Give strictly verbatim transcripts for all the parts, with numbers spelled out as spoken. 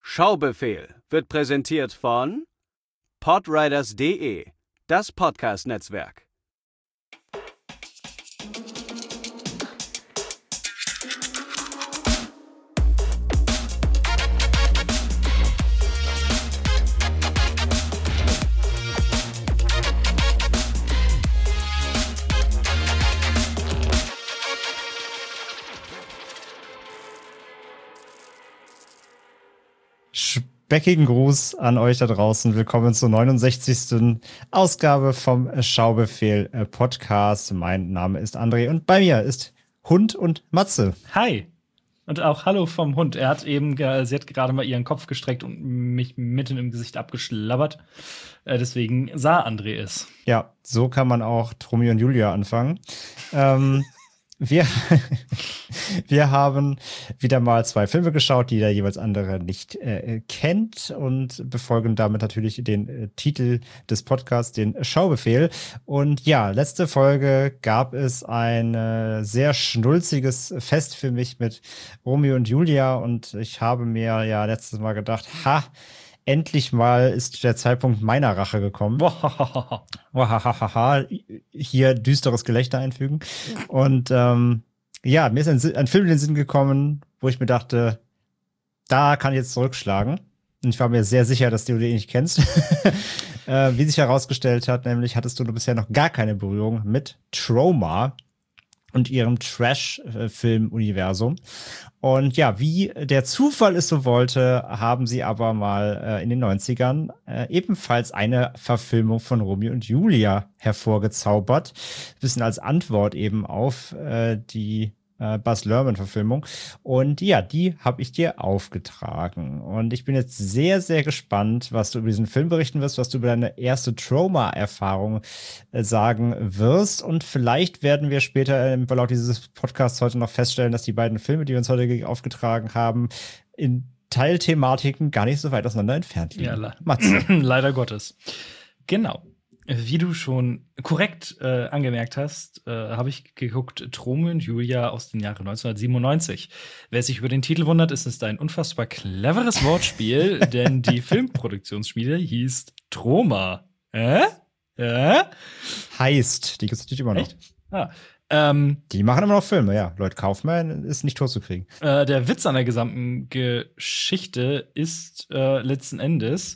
Schaubefehl wird präsentiert von podriders punkt de, das Podcast-Netzwerk. Speckigen Gruß an euch da draußen. Willkommen zur neunundsechzigsten Ausgabe vom Schaubefehl Podcast. Mein Name ist André und bei mir ist Hund und Matze. Hi. Und auch Hallo vom Hund. Er hat eben, sie hat gerade mal ihren Kopf gestreckt und mich mitten im Gesicht abgeschlabbert. Deswegen sah André es. Ja, so kann man auch Tromeo und Julia anfangen. ähm, Wir, wir haben wieder mal zwei Filme geschaut, die der jeweils andere nicht äh, kennt und befolgen damit natürlich den äh, Titel des Podcasts, den Schaubefehl. Und ja, letzte Folge gab es ein äh, sehr schnulziges Fest für mich mit Romeo und Julia und ich habe mir ja letztes Mal gedacht, ha, endlich mal ist der Zeitpunkt meiner Rache gekommen. Hier düsteres Gelächter einfügen. Und ähm, ja, mir ist ein, ein Film in den Sinn gekommen, wo ich mir dachte, da kann ich jetzt zurückschlagen. Und ich war mir sehr sicher, dass du den nicht kennst. äh, wie sich herausgestellt hat, nämlich hattest du bisher noch gar keine Berührung mit Troma und ihrem Trash-Film-Universum. Und ja, wie der Zufall es so wollte, haben sie aber mal äh, in den neunzigern äh, ebenfalls eine Verfilmung von Romeo und Julia hervorgezaubert. Ein bisschen als Antwort eben auf äh, die äh, Baz Luhrmann-Verfilmung. Und ja, die habe ich dir aufgetragen. Und ich bin jetzt sehr, sehr gespannt, was du über diesen Film berichten wirst, was du über deine erste Troma-Erfahrung äh, sagen wirst. Und vielleicht werden wir später im Verlauf dieses Podcasts heute noch feststellen, dass die beiden Filme, die wir uns heute aufgetragen haben, in Teilthematiken gar nicht so weit auseinander entfernt liegen. Ja, le- leider Gottes. Genau. Wie du schon korrekt äh, angemerkt hast, äh, habe ich geguckt Tromeo und Julia aus den Jahren neunzehnhundertsiebenundneunzig. Wer sich über den Titel wundert, ist es ein unfassbar cleveres Wortspiel, denn die Filmproduktionsschmiede hieß Troma. Äh? Äh? Heißt, die gibt es natürlich immer noch. Echt? Ah. Ähm, die machen immer noch Filme, ja. Lloyd Kaufman ist nicht tot zu kriegen. Äh, der Witz an der gesamten Geschichte ist äh, letzten Endes,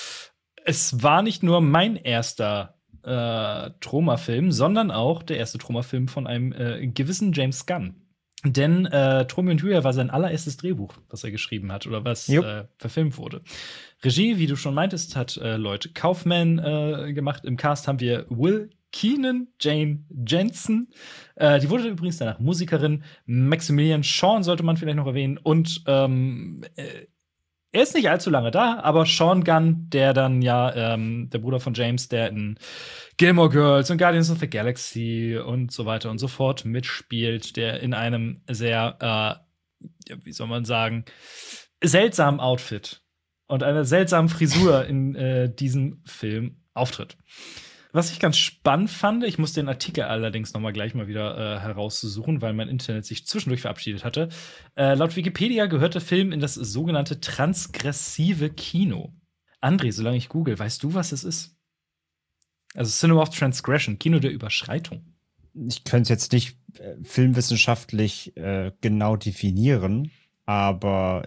es war nicht nur mein erster äh, Troma-Film, sondern auch der erste Troma-Film von einem äh, gewissen James Gunn. Denn äh, Tromeo und Julia war sein allererstes Drehbuch, was er geschrieben hat oder was äh, verfilmt wurde. Regie, wie du schon meintest, hat äh, Lloyd Kaufman äh, gemacht. Im Cast haben wir Will Keenan, Jane Jensen. Äh, die wurde übrigens danach Musikerin. Maximilian Shawn sollte man vielleicht noch erwähnen. Und ähm, äh, er ist nicht allzu lange da, aber Sean Gunn, der dann ja ähm, der Bruder von James, der in Gilmore Girls und Guardians of the Galaxy und so weiter und so fort mitspielt, der in einem sehr, äh, wie soll man sagen, seltsamen Outfit und einer seltsamen Frisur in äh, diesem Film auftritt. Was ich ganz spannend fand, ich muss den Artikel allerdings noch mal gleich mal wieder äh, heraussuchen, weil mein Internet sich zwischendurch verabschiedet hatte. Äh, laut Wikipedia gehört der Film in das sogenannte transgressive Kino. André, solange ich google, weißt du, was es ist? Also Cinema of Transgression, Kino der Überschreitung. Ich könnte es jetzt nicht äh, filmwissenschaftlich äh, genau definieren, aber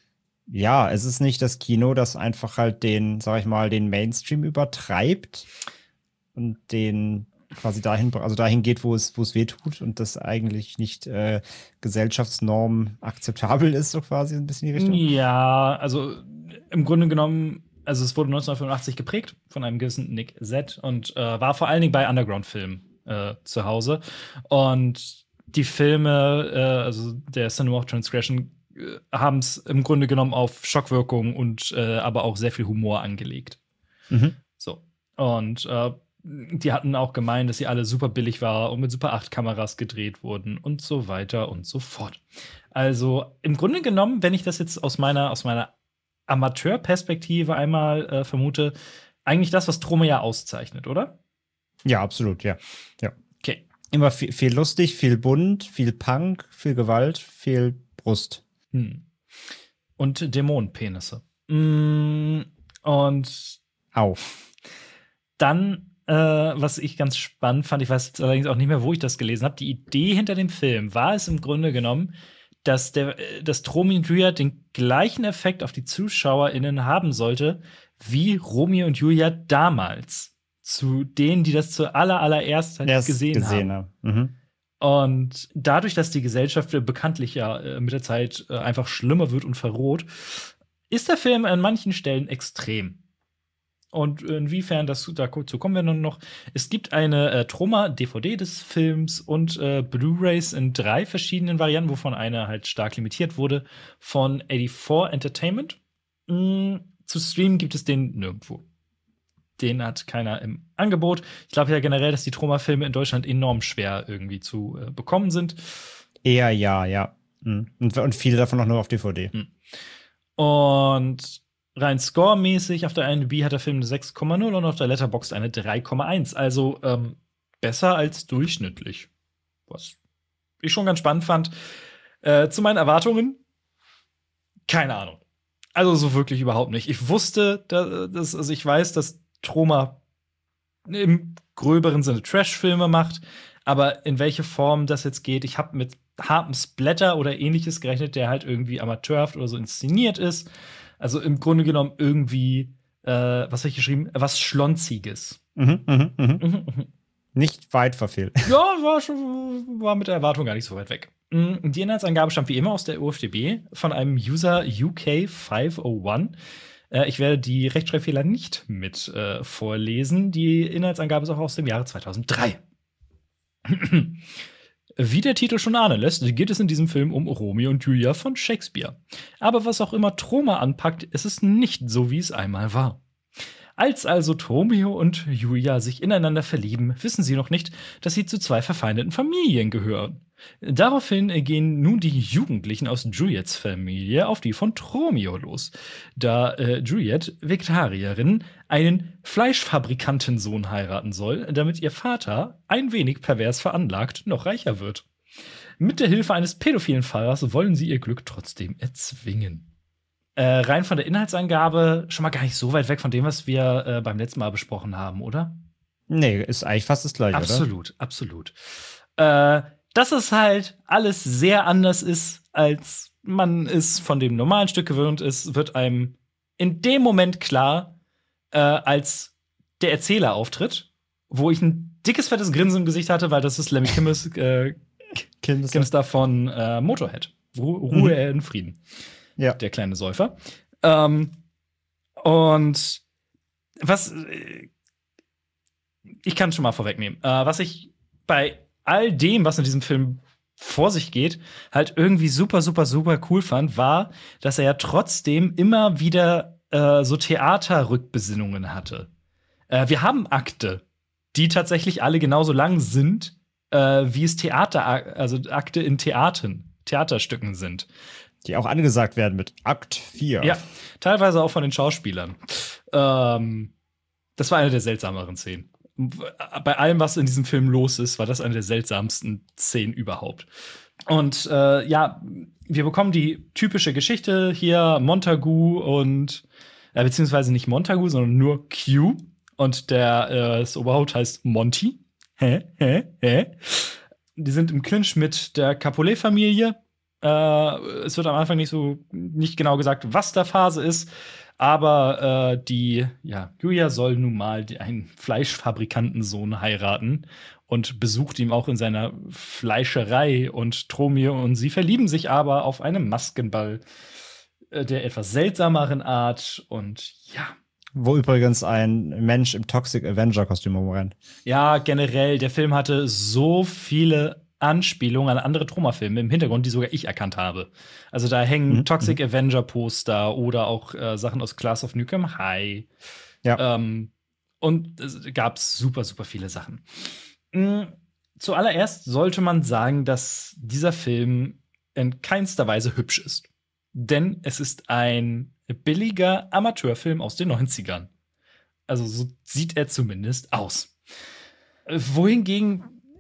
ja, es ist nicht das Kino, das einfach halt den, sag ich mal, den Mainstream übertreibt und den quasi dahin, also dahin geht, wo es, wo es weh tut und das eigentlich nicht äh, Gesellschaftsnorm akzeptabel ist, so quasi ein bisschen in die Richtung. Ja, also im Grunde genommen, also es wurde neunzehnhundertfünfundachtzig geprägt von einem gewissen Nick Z und äh, war vor allen Dingen bei Underground-Filmen äh, zu Hause. Und die Filme, äh, also der Cinema of Transgression, äh, haben es im Grunde genommen auf Schockwirkung und äh, aber auch sehr viel Humor angelegt. Mhm. So. Und äh, die hatten auch gemeint, dass sie alle super billig waren und mit Super acht Kameras gedreht wurden und so weiter und so fort. Also im Grunde genommen, wenn ich das jetzt aus meiner, aus meiner Amateurperspektive einmal äh, vermute, eigentlich das, was Troma ja auszeichnet, oder? Ja, absolut, ja. ja. Okay. Immer viel, viel lustig, viel bunt, viel Punk, viel Gewalt, viel Brust. Hm. Und Dämonenpenisse. Mm, und Au. dann, äh, was ich ganz spannend fand, ich weiß jetzt allerdings auch nicht mehr, wo ich das gelesen habe, die Idee hinter dem Film war es im Grunde genommen, dass der, dass Romeo und Julia den gleichen Effekt auf die ZuschauerInnen haben sollte, wie Romeo und Julia damals. Zu denen, die das zur aller, allererst halt Erst gesehen, gesehen haben. habe. Mhm. Und dadurch, dass die Gesellschaft bekanntlich ja äh, mit der Zeit äh, einfach schlimmer wird und verroht, ist der Film an manchen Stellen extrem. Und inwiefern, das, dazu kommen wir dann noch. Es gibt eine äh, Troma-D V D des Films und äh, Blu-rays in drei verschiedenen Varianten, wovon eine halt stark limitiert wurde, von eighty-four Entertainment. Mm, zu streamen gibt es den nirgendwo. Den hat keiner im Angebot. Ich glaube ja generell, dass die Troma-Filme in Deutschland enorm schwer irgendwie zu äh, bekommen sind. Eher ja, ja. Mhm. Und, und viele davon auch nur auf D V D. Mhm. Und rein scoremäßig auf der I M D B hat der Film eine sechs Komma null und auf der Letterboxd eine drei Komma eins. Also ähm, besser als durchschnittlich. Was ich schon ganz spannend fand. Äh, zu meinen Erwartungen? Keine Ahnung. Also so wirklich überhaupt nicht. Ich wusste, dass, also ich weiß, dass Troma im gröberen Sinne Trash-Filme macht, aber in welche Form das jetzt geht, ich habe mit hartem Splatter oder ähnliches gerechnet, der halt irgendwie amateurhaft oder so inszeniert ist. Also im Grunde genommen irgendwie, äh, was habe ich geschrieben, was Schlonziges. Mhm, mhm, mhm. Mhm, mhm. Nicht weit verfehlt. Ja, war, schon, war mit der Erwartung gar nicht so weit weg. Die Inhaltsangabe stammt wie immer aus der U F D B von einem User U K five oh one. Äh, ich werde die Rechtschreibfehler nicht mit äh, vorlesen. Die Inhaltsangabe ist auch aus dem Jahre zweitausenddrei. Wie der Titel schon ahnen lässt, geht es in diesem Film um Romeo und Julia von Shakespeare. Aber was auch immer Troma anpackt, ist es nicht so, wie es einmal war. Als also Romeo und Julia sich ineinander verlieben, wissen sie noch nicht, dass sie zu zwei verfeindeten Familien gehören. Daraufhin gehen nun die Jugendlichen aus Juliets Familie auf die von Romeo los, da äh, Juliet, Vegetarierin, einen Fleischfabrikantensohn heiraten soll, damit ihr Vater, ein wenig pervers veranlagt, noch reicher wird. Mit der Hilfe eines pädophilen Pfarrers wollen sie ihr Glück trotzdem erzwingen. Äh, rein von der Inhaltsangabe schon mal gar nicht so weit weg von dem, was wir äh, beim letzten Mal besprochen haben, oder? Nee, ist eigentlich fast das gleiche, absolut, oder? Absolut, absolut. Äh, dass es halt alles sehr anders ist, als man es von dem normalen Stück gewöhnt ist, wird einem in dem Moment klar, äh, als der Erzähler auftritt, wo ich ein dickes, fettes Grinsen im Gesicht hatte, weil das ist Lemmy Kilmis, äh, Kilmister von äh, Motorhead. Ru Ruhe mhm. in Frieden. Ja. Der kleine Säufer. Ähm, und was ich kann schon mal vorwegnehmen, äh, was ich bei all dem, was in diesem Film vor sich geht, halt irgendwie super, super, super cool fand, war, dass er ja trotzdem immer wieder äh, so Theaterrückbesinnungen hatte. Äh, wir haben Akte, die tatsächlich alle genauso lang sind, äh, wie es Theater, also Akte in Theatern, Theaterstücken sind. Die auch angesagt werden mit Akt vier. Ja, teilweise auch von den Schauspielern. Ähm, das war eine der seltsameren Szenen. Bei allem, was in diesem Film los ist, war das eine der seltsamsten Szenen überhaupt. Und äh, ja, wir bekommen die typische Geschichte hier, Montagu und äh, beziehungsweise nicht Montagu, sondern nur Q. Und der äh, das Oberhaupt heißt Monty. Hä? Hä? Hä? Die sind im Clinch mit der Capulet-Familie. Äh, es wird am Anfang nicht so nicht genau gesagt, was da Phase ist, aber äh, die ja Julia soll nun mal einen Fleischfabrikantensohn heiraten und besucht ihn auch in seiner Fleischerei und Romeo und sie verlieben sich aber auf einem Maskenball äh, der etwas seltsameren Art und ja. Wo übrigens ein Mensch im Toxic Avenger-Kostüm rumrennt. Ja, generell, der Film hatte so viele Anspielungen an andere Troma-Filme im Hintergrund, die sogar ich erkannt habe. Also da hängen mhm. Toxic Avenger-Poster oder auch äh, Sachen aus Class of Nukem High. Ja. Ähm, und es gab super, super viele Sachen. Mhm. Zuallererst sollte man sagen, dass dieser Film in keinster Weise hübsch ist. Denn es ist ein billiger Amateurfilm aus den neunzigern. Also so sieht er zumindest aus. Wohingegen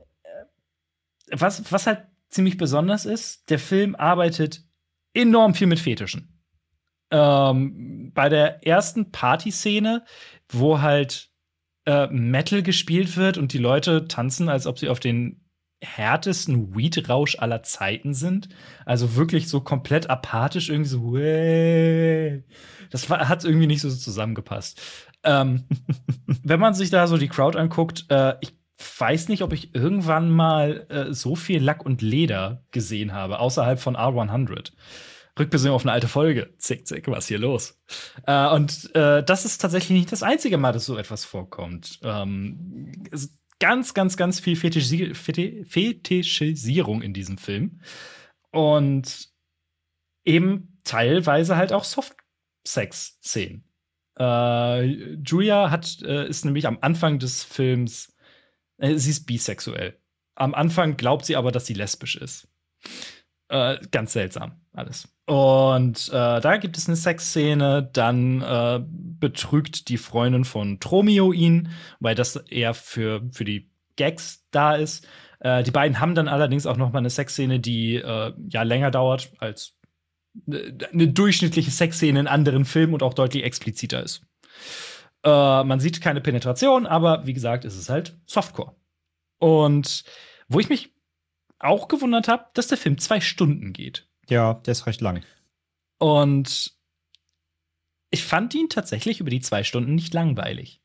Was, was halt ziemlich besonders ist, der Film arbeitet enorm viel mit Fetischen. Ähm, bei der ersten Partyszene, wo halt äh, Metal gespielt wird und die Leute tanzen, als ob sie auf den härtesten Weed-Rausch aller Zeiten sind. Also wirklich so komplett apathisch, irgendwie so, Way. Das war, hat irgendwie nicht so zusammengepasst. Ähm, wenn man sich da so die Crowd anguckt, äh, ich weiß nicht, ob ich irgendwann mal äh, so viel Lack und Leder gesehen habe, außerhalb von R hundert. Rückbesinnung auf eine alte Folge. Zick, zick, was ist hier los? Äh, und äh, das ist tatsächlich nicht das einzige Mal, dass so etwas vorkommt. Ähm, es ist ganz, ganz, ganz viel Fetischisi Feti Fetischisierung in diesem Film. Und eben teilweise halt auch Soft-Sex-Szenen. Äh, Julia hat, äh, ist nämlich am Anfang des Films, äh, sie ist bisexuell. Am Anfang glaubt sie aber, dass sie lesbisch ist. Äh, ganz seltsam alles. Und äh, da gibt es eine Sexszene, dann äh, betrügt die Freundin von Tromeo ihn, weil das eher für, für die Gags da ist. Äh, die beiden haben dann allerdings auch noch mal eine Sexszene, die äh, ja länger dauert als eine durchschnittliche Sexszene in anderen Filmen und auch deutlich expliziter ist. Äh, man sieht keine Penetration, aber wie gesagt, es ist halt Softcore. Und wo ich mich auch gewundert habe, dass der Film zwei Stunden geht. Ja, der ist recht lang. Und ich fand ihn tatsächlich über die zwei Stunden nicht langweilig.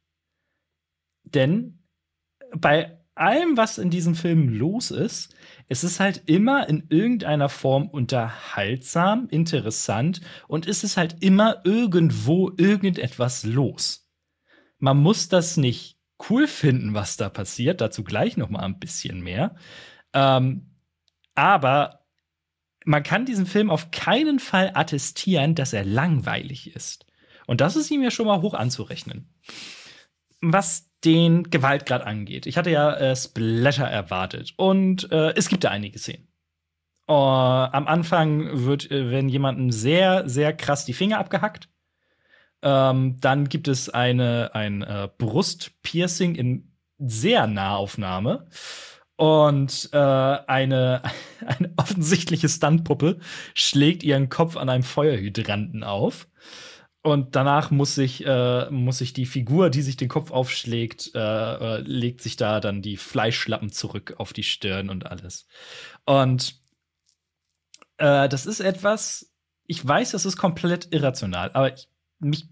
Denn bei allem, was in diesem Film los ist, es ist halt immer in irgendeiner Form unterhaltsam, interessant und es ist halt immer irgendwo irgendetwas los. Man muss das nicht cool finden, was da passiert, dazu gleich noch mal ein bisschen mehr. Ähm, aber man kann diesem Film auf keinen Fall attestieren, dass er langweilig ist. Und das ist ihm ja schon mal hoch anzurechnen. Was den Gewaltgrad angeht. Ich hatte ja äh, Splatter erwartet. Und äh, es gibt da einige Szenen. Uh, am Anfang wird, äh, werden jemandem sehr, sehr krass die Finger abgehackt. Ähm, dann gibt es eine, ein äh, Brustpiercing in sehr Nahaufnahme. Und äh, eine, eine offensichtliche Stuntpuppe schlägt ihren Kopf an einem Feuerhydranten auf. Und danach muss sich, äh, muss sich die Figur, die sich den Kopf aufschlägt, äh, äh, legt sich da dann die Fleischschlappen zurück auf die Stirn und alles. Und äh, das ist etwas, ich weiß, das ist komplett irrational, aber ich, mich,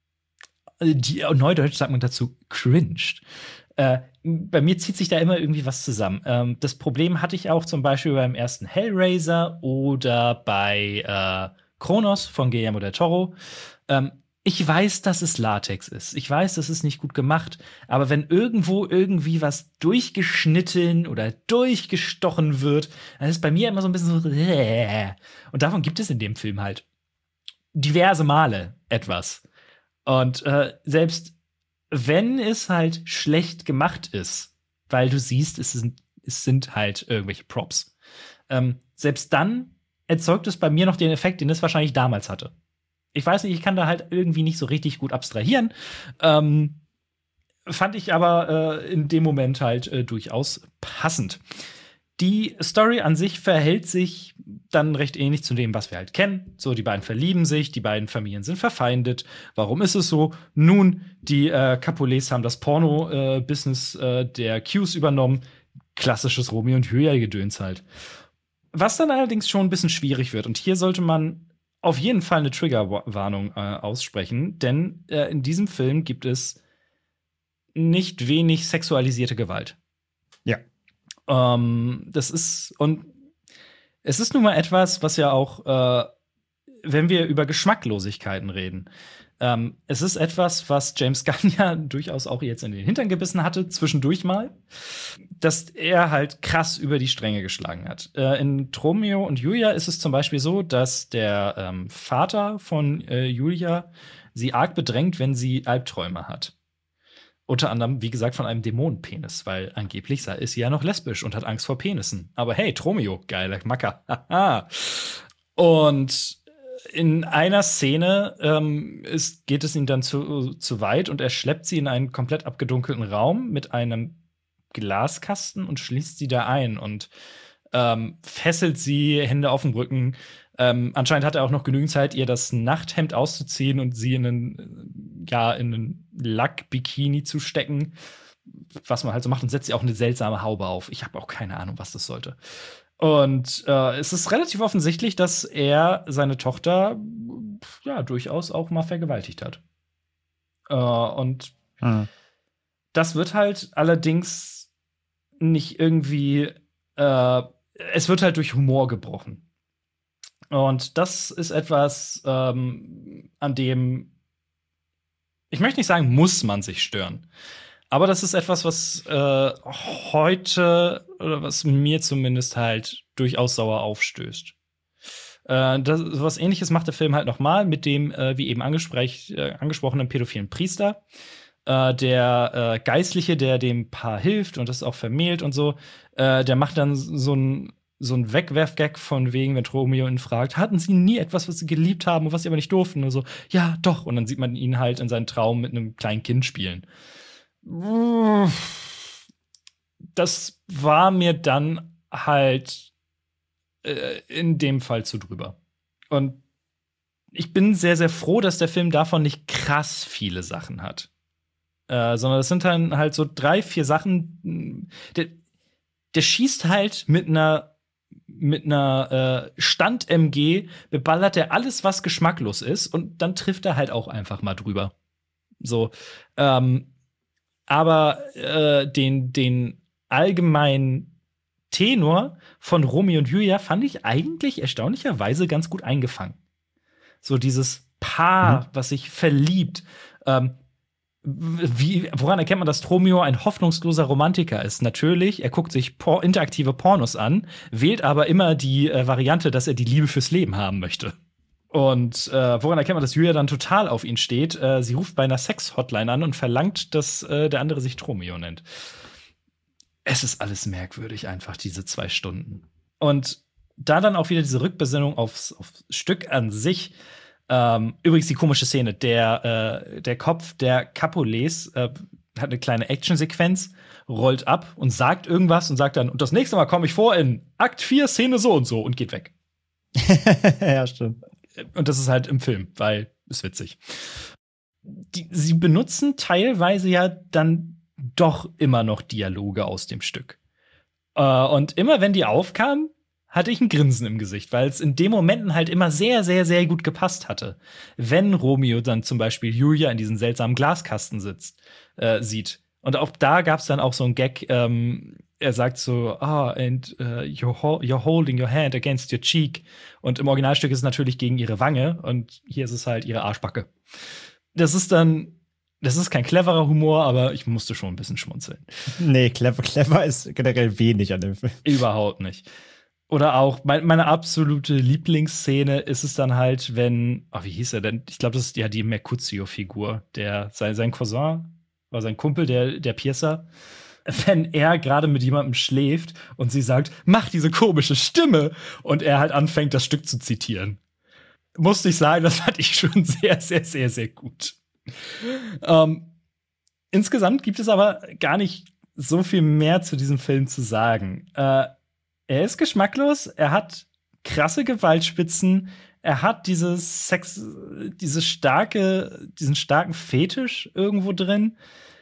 die, Neudeutsch sagt man dazu, cringed. Äh, bei mir zieht sich da immer irgendwie was zusammen. Ähm, das Problem hatte ich auch zum Beispiel beim ersten Hellraiser oder bei äh, Kronos von Guillermo del Toro. Ähm, ich weiß, dass es Latex ist. Ich weiß, das ist nicht gut gemacht. Aber wenn irgendwo irgendwie was durchgeschnitten oder durchgestochen wird, dann ist bei mir immer so ein bisschen so. Und davon gibt es in dem Film halt diverse Male etwas. Und äh, selbst wenn es halt schlecht gemacht ist, weil du siehst, es sind, es sind halt irgendwelche Props, ähm, selbst dann erzeugt es bei mir noch den Effekt, den es wahrscheinlich damals hatte. Ich weiß nicht, ich kann da halt irgendwie nicht so richtig gut abstrahieren. Ähm, fand ich aber äh, in dem Moment halt äh, durchaus passend. Die Story an sich verhält sich dann recht ähnlich zu dem, was wir halt kennen. So, die beiden verlieben sich, die beiden Familien sind verfeindet. Warum ist es so? Nun, die äh, Capulets haben das Porno-Business äh, äh, der Qs übernommen. Klassisches Romeo und Julia-Gedöns halt. Was dann allerdings schon ein bisschen schwierig wird. Und hier sollte man auf jeden Fall eine Triggerwarnung äh, aussprechen. Denn äh, in diesem Film gibt es nicht wenig sexualisierte Gewalt. Ja. Ähm, das ist, und es ist nun mal etwas, was ja auch, äh, wenn wir über Geschmacklosigkeiten reden, ähm, es ist etwas, was James Gunn ja durchaus auch jetzt in den Hintern gebissen hatte, zwischendurch mal, dass er halt krass über die Stränge geschlagen hat. Äh, in Romeo und Julia ist es zum Beispiel so, dass der ähm, Vater von äh, Julia sie arg bedrängt, wenn sie Albträume hat. Unter anderem, wie gesagt, von einem Dämonenpenis, weil angeblich ist sie ja noch lesbisch und hat Angst vor Penissen. Aber hey, Tromeo, geiler Macker. Und in einer Szene ähm, ist, geht es ihm dann zu, zu weit und er schleppt sie in einen komplett abgedunkelten Raum mit einem Glaskasten und schließt sie da ein und ähm, fesselt sie, Hände auf dem Rücken. Ähm, anscheinend hat er auch noch genügend Zeit, ihr das Nachthemd auszuziehen und sie in einen, ja, in einen Lack-Bikini zu stecken, was man halt so macht, und setzt sie auch eine seltsame Haube auf. Ich habe auch keine Ahnung, was das sollte. Und äh, es ist relativ offensichtlich, dass er seine Tochter ja durchaus auch mal vergewaltigt hat. Äh, und Hm. das wird halt allerdings nicht irgendwie, äh, es wird halt durch Humor gebrochen. Und das ist etwas, ähm, an dem, ich möchte nicht sagen, muss man sich stören. Aber das ist etwas, was äh, heute, oder was mir zumindest halt durchaus sauer aufstößt. Äh, das, was Ähnliches macht der Film halt noch mal mit dem, äh, wie eben angesprech, äh, angesprochenen pädophilen Priester. Äh, der äh, Geistliche, der dem Paar hilft und das auch vermählt und so, äh, der macht dann so ein so ein Wegwerf-Gag von wegen, wenn Romeo ihn fragt, hatten sie nie etwas, was sie geliebt haben und was sie aber nicht durften? Und so, ja, doch. Und dann sieht man ihn halt in seinem Traum mit einem kleinen Kind spielen. Das war mir dann halt äh, in dem Fall zu drüber. Und ich bin sehr, sehr froh, dass der Film davon nicht krass viele Sachen hat. Äh, sondern es sind dann halt so drei, vier Sachen. Der, der schießt halt mit einer mit einer äh, Stand-M G, beballert er alles, was geschmacklos ist, und dann trifft er halt auch einfach mal drüber. So, ähm, aber äh, den, den allgemeinen Tenor von Romeo und Julia fand ich eigentlich erstaunlicherweise ganz gut eingefangen. So dieses Paar, mhm. was sich verliebt. Ähm, Wie, woran erkennt man, dass Romeo ein hoffnungsloser Romantiker ist? Natürlich, er guckt sich por- interaktive Pornos an, wählt aber immer die äh, Variante, dass er die Liebe fürs Leben haben möchte. Und äh, woran erkennt man, dass Julia dann total auf ihn steht? Äh, sie ruft bei einer Sex-Hotline an und verlangt, dass äh, der andere sich Romeo nennt. Es ist alles merkwürdig, einfach diese zwei Stunden. Und da dann auch wieder diese Rückbesinnung aufs, aufs Stück an sich. Ähm, übrigens die komische Szene, der, äh, der Kopf der Capulets äh, hat eine kleine Actionsequenz, rollt ab und sagt irgendwas und sagt dann, und das nächste Mal komme ich vor in Akt vier, Szene so und so, und geht weg. Ja, stimmt. Und das ist halt im Film, weil ist witzig. Die, sie benutzen teilweise ja dann doch immer noch Dialoge aus dem Stück. Äh, und immer wenn die aufkamen, hatte ich ein Grinsen im Gesicht, weil es in den Momenten halt immer sehr, sehr, sehr gut gepasst hatte. Wenn Romeo dann zum Beispiel Julia in diesen seltsamen Glaskasten sitzt, äh, sieht. Und auch da gab es dann auch so einen Gag, ähm, er sagt so, ah, oh, and uh, you're, ho- you're holding your hand against your cheek. Und im Originalstück ist es natürlich gegen ihre Wange und hier ist es halt ihre Arschbacke. Das ist dann, das ist kein cleverer Humor, aber ich musste schon ein bisschen schmunzeln. Nee, clever, clever ist generell wenig an dem Film. Überhaupt nicht. Oder auch mein, meine absolute Lieblingsszene ist es dann halt, wenn, oh, wie hieß er denn? Ich glaube, das ist ja die Mercutio-Figur, der sein, sein Cousin oder sein Kumpel, der, der Piercer. Wenn er gerade mit jemandem schläft und sie sagt, mach diese komische Stimme, und er halt anfängt, das Stück zu zitieren. Musste ich sagen, das fand ich schon sehr, sehr, sehr, sehr gut. Ähm, insgesamt gibt es aber gar nicht so viel mehr zu diesem Film zu sagen. Äh, Er ist geschmacklos, er hat krasse Gewaltspitzen, er hat dieses Sex, diese starke, diesen starken Fetisch irgendwo drin.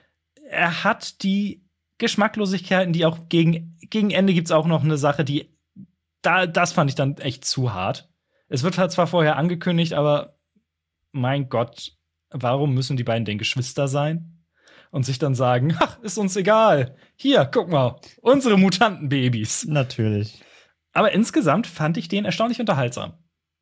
Er hat die Geschmacklosigkeiten, die auch gegen, gegen Ende gibt's auch noch eine Sache, die, da, das fand ich dann echt zu hart. Es wird halt zwar vorher angekündigt, aber mein Gott, warum müssen die beiden denn Geschwister sein? Und sich dann sagen, ach, ist uns egal. Hier, guck mal, unsere Mutantenbabys. Natürlich. Aber insgesamt fand ich den erstaunlich unterhaltsam.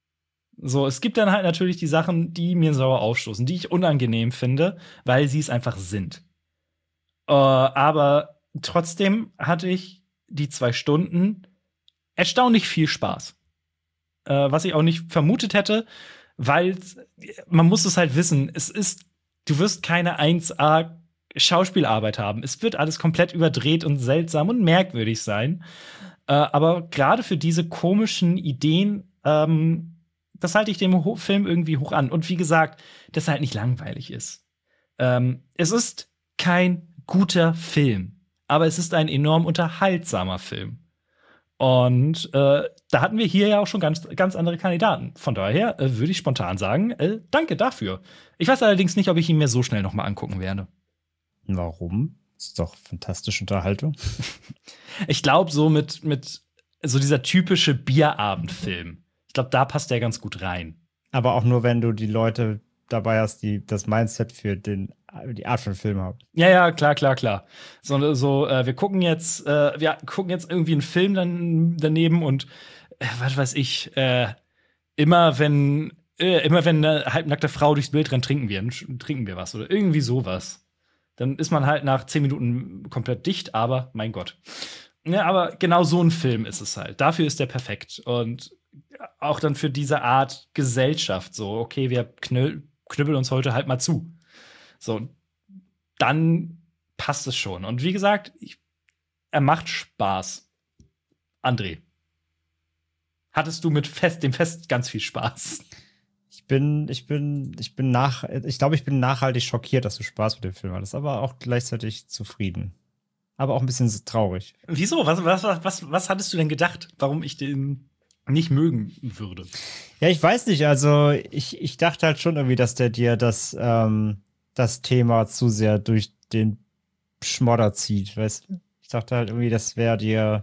So, es gibt dann halt natürlich die Sachen, die mir sauer aufstoßen, die ich unangenehm finde, weil sie es einfach sind. Äh, aber trotzdem hatte ich die zwei Stunden erstaunlich viel Spaß. Äh, was ich auch nicht vermutet hätte, weil man muss es halt wissen, es ist, du wirst keine eins A Schauspielarbeit haben. Es wird alles komplett überdreht und seltsam und merkwürdig sein. Äh, aber gerade für diese komischen Ideen, ähm, das halte ich dem Ho- Film irgendwie hoch an. Und wie gesagt, dass er halt nicht langweilig ist. Ähm, es ist kein guter Film, aber es ist ein enorm unterhaltsamer Film. Und äh, da hatten wir hier ja auch schon ganz, ganz andere Kandidaten. Von daher äh, würde ich spontan sagen, äh, danke dafür. Ich weiß allerdings nicht, ob ich ihn mir so schnell noch mal angucken werde. Warum? Ist doch fantastische Unterhaltung. Ich glaube, so mit, mit so dieser typische Bierabendfilm. Ich glaube, da passt der ganz gut rein. Aber auch nur, wenn du die Leute dabei hast, die das Mindset für den, die Art von Film haben. Ja, ja, klar, klar, klar. So, so äh, wir gucken jetzt, äh, wir gucken jetzt irgendwie einen Film dann daneben und äh, was weiß ich, äh, immer wenn, äh, immer wenn eine halbnackte Frau durchs Bild rennt, trinken wir, trinken wir was oder irgendwie sowas. Dann ist man halt nach zehn Minuten komplett dicht, aber mein Gott. Ja, aber genau so ein Film ist es halt. Dafür ist der perfekt. Und auch dann für diese Art Gesellschaft so, okay, wir knüll, knüppeln uns heute halt mal zu. So, dann passt es schon. Und wie gesagt, ich, er macht Spaß. André, hattest du mit Fest, dem Fest ganz viel Spaß? Ich bin, ich bin, ich bin nach, ich glaube, ich bin nachhaltig schockiert, dass du Spaß mit dem Film hattest, aber auch gleichzeitig zufrieden. Aber auch ein bisschen traurig. Wieso? Was, was, was, was hattest du denn gedacht, warum ich den nicht mögen würde? Ja, ich weiß nicht. Also, ich, ich dachte halt schon irgendwie, dass der dir das, ähm, das Thema zu sehr durch den Schmodder zieht, weißt du? Ich dachte halt irgendwie, das wäre dir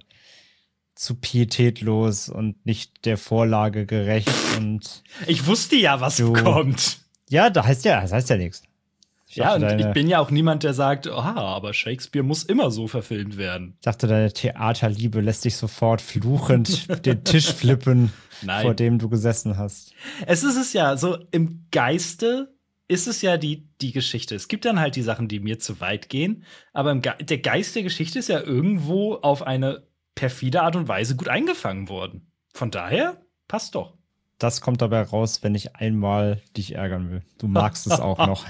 zu pietätlos und nicht der Vorlage gerecht und ich wusste ja, was du, kommt. Ja, da heißt ja, das heißt ja nichts. Ich ja, und deine, ich bin ja auch niemand, der sagt, aha, aber Shakespeare muss immer so verfilmt werden. Ich dachte, deine Theaterliebe lässt dich sofort fluchend den Tisch flippen, Nein. vor dem du gesessen hast. Es ist es ja, so im Geiste ist es ja die, die Geschichte. Es gibt dann halt die Sachen, die mir zu weit gehen, aber im Ge- der Geist der Geschichte ist ja irgendwo auf eine perfide Art und Weise gut eingefangen worden. Von daher passt doch. Das kommt dabei raus, wenn ich einmal dich ärgern will. Du magst es auch noch.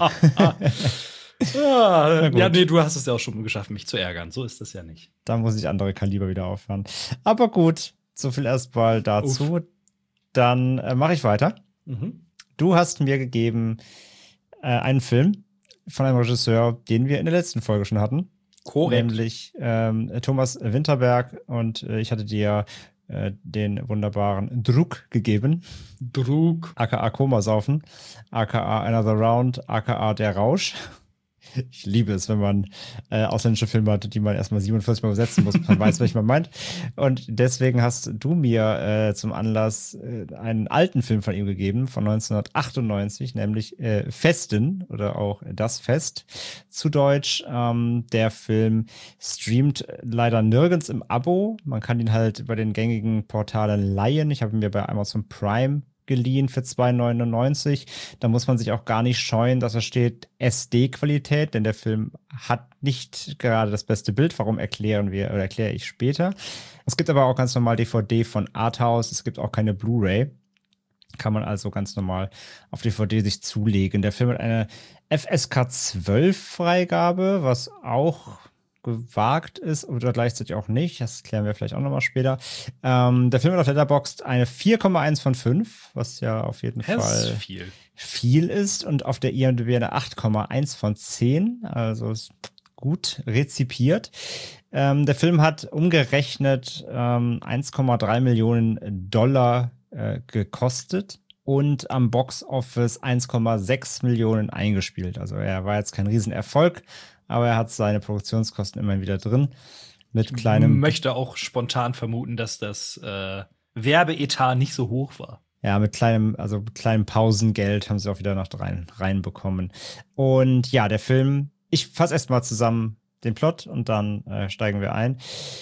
ja, ja, nee, du hast es ja auch schon geschafft, mich zu ärgern. So ist das ja nicht. Da muss ich andere Kaliber wieder aufhören. Aber gut, so viel erstmal dazu. Uff. Dann äh, mache ich weiter. Mhm. Du hast mir gegeben äh, einen Film von einem Regisseur, den wir in der letzten Folge schon hatten. Korrekt. Nämlich ähm, Thomas Winterberg. Und äh, ich hatte dir äh, den wunderbaren Druck gegeben. Druck. aka Komasaufen. aka Another Round. aka Der Rausch. Ich liebe es, wenn man äh, ausländische Filme hat, die man erstmal siebenundvierzig Mal übersetzen muss, man weiß, was man meint. Und deswegen hast du mir äh, zum Anlass äh, einen alten Film von ihm gegeben, von neunzehnhundertachtundneunzig, nämlich äh, Festen oder auch Das Fest zu Deutsch. Ähm, der Film streamt leider nirgends im Abo. Man kann ihn halt bei den gängigen Portalen leihen. Ich habe ihn mir bei Amazon Prime geliehen für zwei neunundneunzig. Da muss man sich auch gar nicht scheuen, dass da steht S D-Qualität, denn der Film hat nicht gerade das beste Bild. Warum erklären wir oder erkläre ich später. Es gibt aber auch ganz normal D V D von Arthouse. Es gibt auch keine Blu-ray. Kann man also ganz normal auf D V D sich zulegen. Der Film hat eine F S K zwölf Freigabe, was auch gewagt ist oder gleichzeitig auch nicht. Das klären wir vielleicht auch nochmal später. Ähm, der Film hat auf Letterboxd eine vier Komma eins von fünf, was ja auf jeden das Fall ist viel. viel ist. Und auf der I M D B eine acht Komma eins von zehn. Also ist gut rezipiert. Ähm, der Film hat umgerechnet ähm, eins Komma drei Millionen Dollar äh, gekostet und am Box Office eins Komma sechs Millionen eingespielt. Also er war jetzt kein Riesenerfolg, aber er hat seine Produktionskosten immer wieder drin. Mit kleinem. Ich möchte auch spontan vermuten, dass das äh, Werbeetat nicht so hoch war. Ja, mit kleinem, also mit kleinem Pausengeld haben sie auch wieder noch rein, reinbekommen. Und ja, der Film, ich fasse erstmal zusammen den Plot und dann äh, steigen wir ein.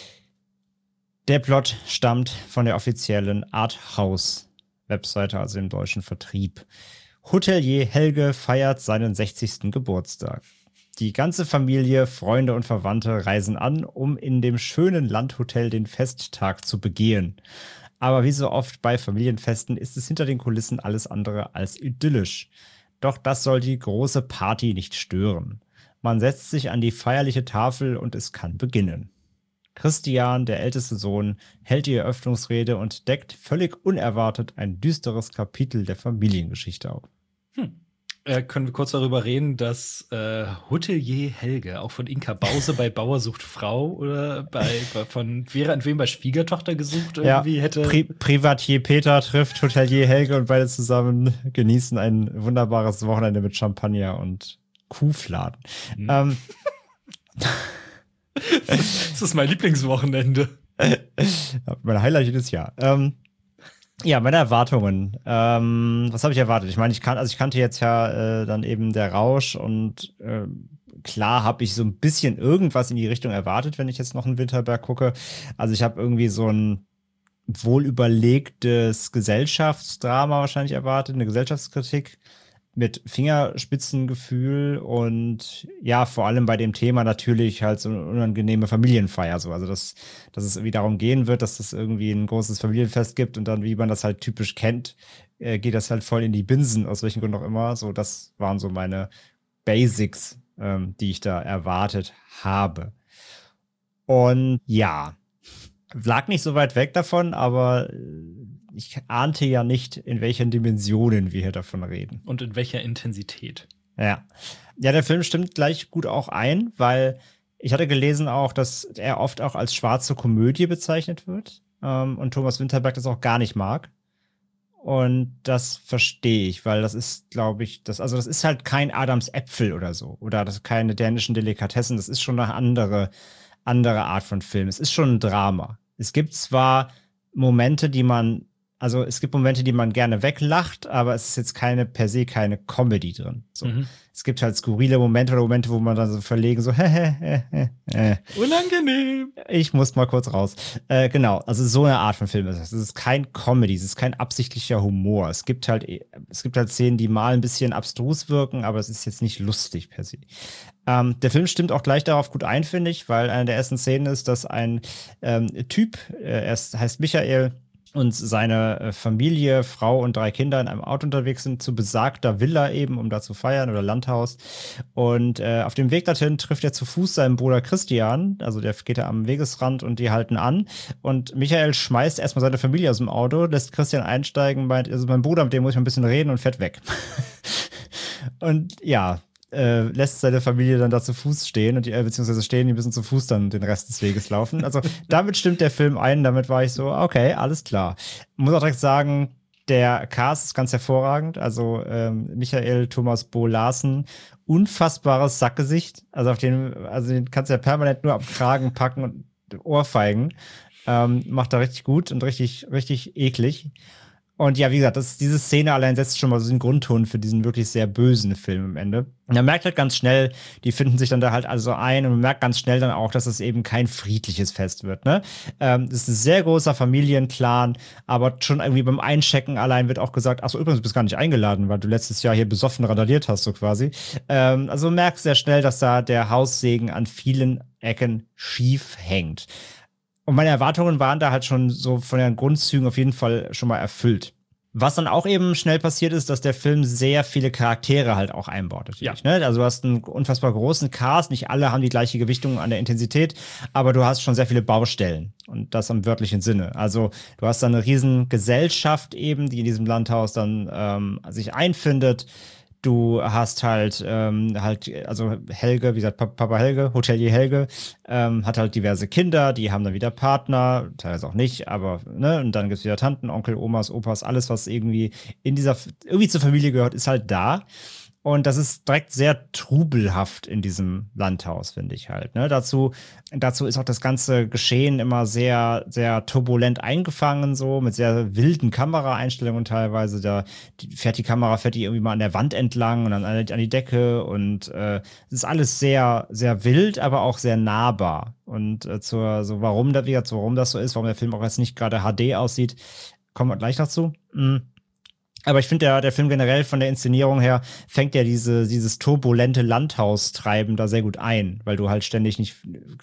Der Plot stammt von der offiziellen Arthouse-Webseite, also im deutschen Vertrieb. Hotelier Helge feiert seinen sechzigsten Geburtstag. Die ganze Familie, Freunde und Verwandte reisen an, um in dem schönen Landhotel den Festtag zu begehen. Aber wie so oft bei Familienfesten ist es hinter den Kulissen alles andere als idyllisch. Doch das soll die große Party nicht stören. Man setzt sich an die feierliche Tafel und es kann beginnen. Christian, der älteste Sohn, hält die Eröffnungsrede und deckt völlig unerwartet ein düsteres Kapitel der Familiengeschichte auf. Hm. Äh, können wir kurz darüber reden, dass äh, Hotelier Helge auch von Inka Bause bei Bauer sucht Frau oder bei, bei von Vera Entwen bei Schwiegertochter gesucht irgendwie ja, hätte. Pri Privatier Peter trifft Hotelier Helge und beide zusammen genießen ein wunderbares Wochenende mit Champagner und Kuhfladen. Hm. Ähm, Das ist mein Lieblingswochenende. mein Highlight jedes Jahr. Ähm, Ja, meine Erwartungen. Ähm, was habe ich erwartet? Ich meine, ich kann, also ich kannte jetzt ja äh, dann eben der Rausch und äh, klar habe ich so ein bisschen irgendwas in die Richtung erwartet, wenn ich jetzt noch einen Winterberg gucke. Also ich habe irgendwie so ein wohlüberlegtes Gesellschaftsdrama wahrscheinlich erwartet, eine Gesellschaftskritik mit Fingerspitzengefühl und ja, vor allem bei dem Thema natürlich halt so eine unangenehme Familienfeier. So. Also, dass, dass es irgendwie darum gehen wird, dass es irgendwie ein großes Familienfest gibt und dann, wie man das halt typisch kennt, äh, geht das halt voll in die Binsen, aus welchen Gründen auch immer. So, das waren so meine Basics, ähm, die ich da erwartet habe. Und ja, lag nicht so weit weg davon, aber ich ahnte ja nicht, in welchen Dimensionen wir hier davon reden. Und in welcher Intensität. Ja. Ja, der Film stimmt gleich gut auch ein, weil ich hatte gelesen auch, dass er oft auch als schwarze Komödie bezeichnet wird. Ähm, und Thomas Winterberg das auch gar nicht mag. Und das verstehe ich, weil das ist, glaube ich, das, also das ist halt kein Adams Äpfel oder so. Oder das keine dänischen Delikatessen. Das ist schon eine andere, andere Art von Film. Es ist schon ein Drama. Es gibt zwar Momente, die man Also es gibt Momente, die man gerne weglacht, aber es ist jetzt keine per se keine Comedy drin. So. Mhm. Es gibt halt skurrile Momente oder Momente, wo man dann so verlegen, so hä, hä, hä, hä. Unangenehm. Ich muss mal kurz raus. Äh, genau, also so eine Art von Film ist es. Es ist kein Comedy, es ist kein absichtlicher Humor. Es gibt halt, es gibt halt Szenen, die mal ein bisschen abstrus wirken, aber es ist jetzt nicht lustig per se. Ähm, der Film stimmt auch gleich darauf gut ein, finde ich, weil eine der ersten Szenen ist, dass ein ähm, Typ, äh, er heißt Michael, und seine Familie, Frau und drei Kinder in einem Auto unterwegs sind, zu besagter Villa eben, um da zu feiern oder Landhaus. Und äh, auf dem Weg dorthin trifft er zu Fuß seinen Bruder Christian, also der geht da am Wegesrand und die halten an. Und Michael schmeißt erstmal seine Familie aus dem Auto, lässt Christian einsteigen, meint, also mein Bruder, mit dem muss ich mal ein bisschen reden und fährt weg. Und ja, Äh, lässt seine Familie dann da zu Fuß stehen und die, äh, beziehungsweise stehen, die müssen zu Fuß dann den Rest des Weges laufen. Also damit stimmt der Film ein, damit war ich so, okay, alles klar. Muss auch direkt sagen, der Cast ist ganz hervorragend. Also ähm, Michael Thomas Bo Larsen, unfassbares Sackgesicht. Also auf den, also den kannst du ja permanent nur am Kragen packen und Ohrfeigen. Ähm, macht er richtig gut und richtig, richtig eklig. Und ja, wie gesagt, das, diese Szene allein setzt schon mal so den Grundton für diesen wirklich sehr bösen Film am Ende. Und man merkt halt ganz schnell, die finden sich dann da halt also ein und man merkt ganz schnell dann auch, dass es eben kein friedliches Fest wird, ne? Ähm, das ist ein sehr großer Familienclan, aber schon irgendwie beim Einchecken allein wird auch gesagt, ach so, übrigens, du bist gar nicht eingeladen, weil du letztes Jahr hier besoffen randaliert hast, so quasi. Ähm, also man merkt sehr schnell, dass da der Haussegen an vielen Ecken schief hängt. Und meine Erwartungen waren da halt schon so von den Grundzügen auf jeden Fall schon mal erfüllt. Was dann auch eben schnell passiert ist, dass der Film sehr viele Charaktere halt auch einbaut. Natürlich, ja. Ne? Also du hast einen unfassbar großen Cast, nicht alle haben die gleiche Gewichtung an der Intensität, aber du hast schon sehr viele Baustellen und das im wörtlichen Sinne. Also du hast dann eine riesen Gesellschaft eben, die in diesem Landhaus dann ähm, sich einfindet. Du hast halt, ähm, halt, also Helge, wie gesagt, Papa Helge, Hotelier Helge, ähm, hat halt diverse Kinder, die haben dann wieder Partner, teilweise auch nicht, aber, ne, und dann gibt's wieder Tanten, Onkel, Omas, Opas, alles, was irgendwie in dieser, irgendwie zur Familie gehört, ist halt da. Und das ist direkt sehr trubelhaft in diesem Landhaus, finde ich halt. Ne? Dazu, dazu ist auch das ganze Geschehen immer sehr, sehr turbulent eingefangen, so mit sehr wilden Kameraeinstellungen teilweise. Da die, fährt die Kamera, fährt die irgendwie mal an der Wand entlang und dann an, an die Decke. Und äh, es ist alles sehr, sehr wild, aber auch sehr nahbar. Und äh, zur, so warum da wieder, warum das so ist, warum der Film auch jetzt nicht gerade H D aussieht, kommen wir gleich dazu. Mhm. Aber ich finde, der, der Film generell von der Inszenierung her fängt ja diese, dieses turbulente Landhaustreiben da sehr gut ein, weil du halt ständig nicht,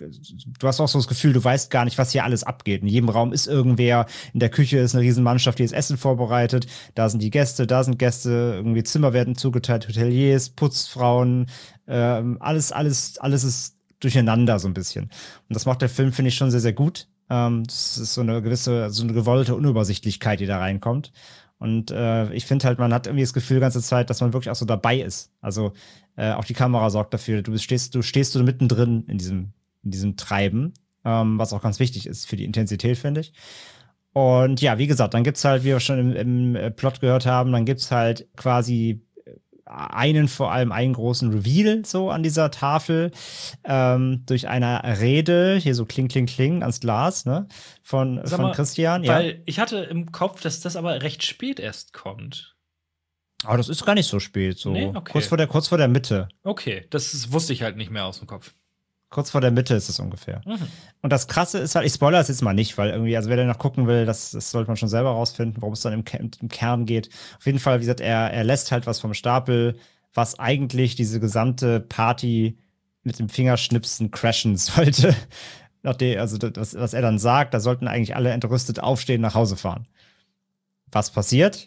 du hast auch so das Gefühl, du weißt gar nicht, was hier alles abgeht. In jedem Raum ist irgendwer, in der Küche ist eine Riesenmannschaft, die das Essen vorbereitet, da sind die Gäste, da sind Gäste, irgendwie Zimmer werden zugeteilt, Hoteliers, Putzfrauen, ähm, alles, alles, alles ist durcheinander so ein bisschen. Und das macht der Film, finde ich, schon sehr, sehr gut. Ähm, das ist so eine gewisse, so eine gewollte Unübersichtlichkeit, die da reinkommt. Und äh, ich finde halt, man hat irgendwie das Gefühl die ganze Zeit, dass man wirklich auch so dabei ist. Also äh, auch die Kamera sorgt dafür. Du stehst, du stehst so mittendrin in diesem, in diesem Treiben, ähm, was auch ganz wichtig ist für die Intensität, finde ich. Und ja, wie gesagt, dann gibt's halt, wie wir schon im, im Plot gehört haben, dann gibt's halt quasi einen, vor allem einen großen Reveal so an dieser Tafel ähm, durch eine Rede, hier so kling, kling, kling ans Glas, ne, von, Sag von mal, Christian. Ja. Weil ich hatte im Kopf, dass das aber recht spät erst kommt. Aber das ist gar nicht so spät, so Nee? Okay. kurz vor der, kurz vor der Mitte. Okay, das ist, wusste ich halt nicht mehr aus dem Kopf. Kurz vor der Mitte ist es ungefähr. Mhm. Und das Krasse ist halt, ich spoilere es jetzt mal nicht, weil irgendwie, also wer da noch gucken will, das, das sollte man schon selber rausfinden, worum es dann im, im Kern geht. Auf jeden Fall, wie gesagt, er, er lässt halt was vom Stapel, was eigentlich diese gesamte Party mit dem Fingerschnipsen crashen sollte. Nachdem, also das, was er dann sagt, da sollten eigentlich alle entrüstet aufstehen, nach Hause fahren. Was passiert?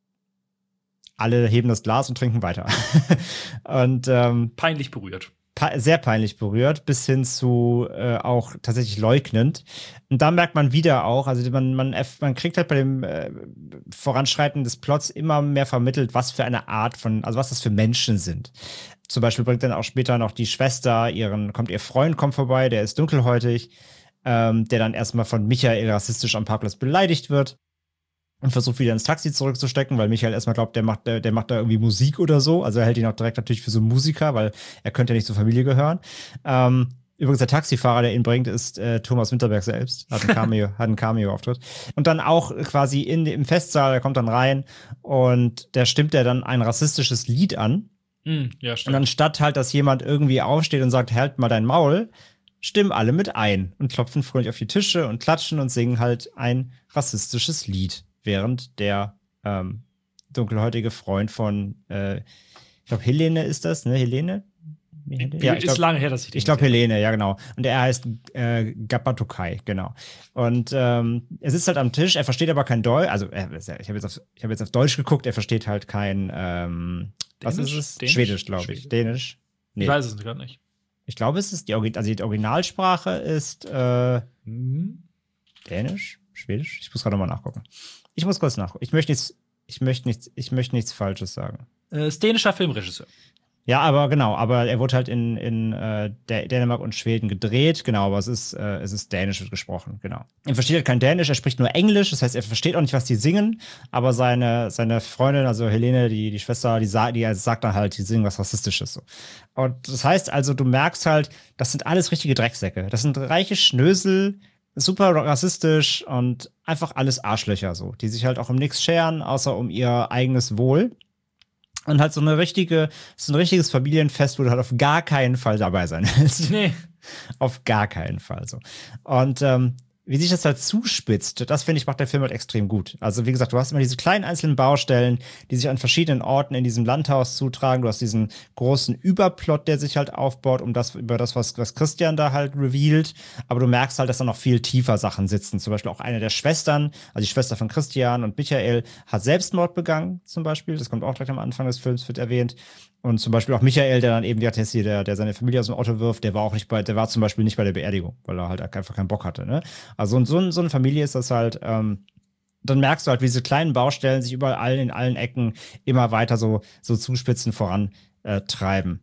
Alle heben das Glas und trinken weiter. Und ähm, Peinlich berührt. sehr peinlich berührt, bis hin zu äh, auch tatsächlich leugnend. Und da merkt man wieder auch, also man, man, man kriegt halt bei dem äh, Voranschreiten des Plots immer mehr vermittelt, was für eine Art von, also was das für Menschen sind. Zum Beispiel bringt dann auch später noch die Schwester, ihren, kommt ihr Freund, kommt vorbei, der ist dunkelhäutig, ähm, der dann erstmal von Michael rassistisch am Parkplatz beleidigt wird. Und versucht wieder ins Taxi zurückzustecken, weil Michael erstmal glaubt, der macht, der, der macht da irgendwie Musik oder so. Also er hält ihn auch direkt natürlich für so einen Musiker, weil er könnte ja nicht zur Familie gehören. Ähm, übrigens, der Taxifahrer, der ihn bringt, ist äh, Thomas Winterberg selbst. Hat ein Cameo, hat einen Cameo-Auftritt. Und dann auch quasi in, im Festsaal, er kommt dann rein und der stimmt er dann ein rassistisches Lied an. Mm, ja, stimmt. Und anstatt halt, dass jemand irgendwie aufsteht und sagt, halt mal dein Maul, stimmen alle mit ein und klopfen fröhlich auf die Tische und klatschen und singen halt ein rassistisches Lied. Während der ähm, dunkelhäutige Freund von, äh, ich glaube, Helene ist das, ne? Helene? Helene? Ja, ich ist glaub, lange her, dass ich den Ich glaube, Helene, ja, genau. Und er heißt äh, Gabatukai, genau. Und ähm, er sitzt halt am Tisch, er versteht aber kein Deutsch. Also, er, ich habe jetzt, auf, ich hab jetzt auf Deutsch geguckt, er versteht halt kein, ähm, was ist es? Dänisch? Schwedisch, glaube ich. Schwedisch. Dänisch. Nee. Ich weiß es gerade nicht. Ich glaube, es ist die, also die Originalsprache ist äh, Mhm. Dänisch, Schwedisch. Ich muss gerade nochmal nachgucken. Ich muss kurz nachgucken. Ich möchte nichts, ich möchte nichts, ich möchte nichts Falsches sagen. Äh, ist dänischer Filmregisseur. Ja, aber genau, aber er wurde halt in, in äh, Dänemark und Schweden gedreht, genau, aber es ist, äh, es ist Dänisch wird gesprochen, genau. Er versteht halt kein Dänisch, er spricht nur Englisch, das heißt, er versteht auch nicht, was die singen, aber seine, seine Freundin, also Helene, die, die Schwester, die, sa die sagt dann halt, die singen was Rassistisches so. Und das heißt also, du merkst halt, das sind alles richtige Drecksäcke. Das sind reiche Schnösel, super rassistisch und einfach alles Arschlöcher so, die sich halt auch um nichts scheren, außer um ihr eigenes Wohl. Und halt so eine richtige, so ein richtiges Familienfest, wo du halt auf gar keinen Fall dabei sein willst. Nee. Auf gar keinen Fall so. Und ähm, wie sich das halt zuspitzt, das finde ich, macht der Film halt extrem gut. Also wie gesagt, du hast immer diese kleinen einzelnen Baustellen, die sich an verschiedenen Orten in diesem Landhaus zutragen. Du hast diesen großen Überplot, der sich halt aufbaut, um das, über das, was, was Christian da halt revealed. Aber du merkst halt, dass da noch viel tiefer Sachen sitzen. Zum Beispiel auch eine der Schwestern, also die Schwester von Christian und Michael, hat Selbstmord begangen, zum Beispiel. Das kommt auch direkt am Anfang des Films, wird erwähnt. Und zum Beispiel auch Michael, der dann eben, wie hat Tessie, der, der seine Familie aus dem Auto wirft, der war auch nicht bei, der war zum Beispiel nicht bei der Beerdigung, weil er halt einfach keinen Bock hatte, ne? Also so, so eine Familie ist das halt, ähm, dann merkst du halt, wie diese kleinen Baustellen sich überall in allen Ecken immer weiter so, so zuspitzen voran äh, treiben.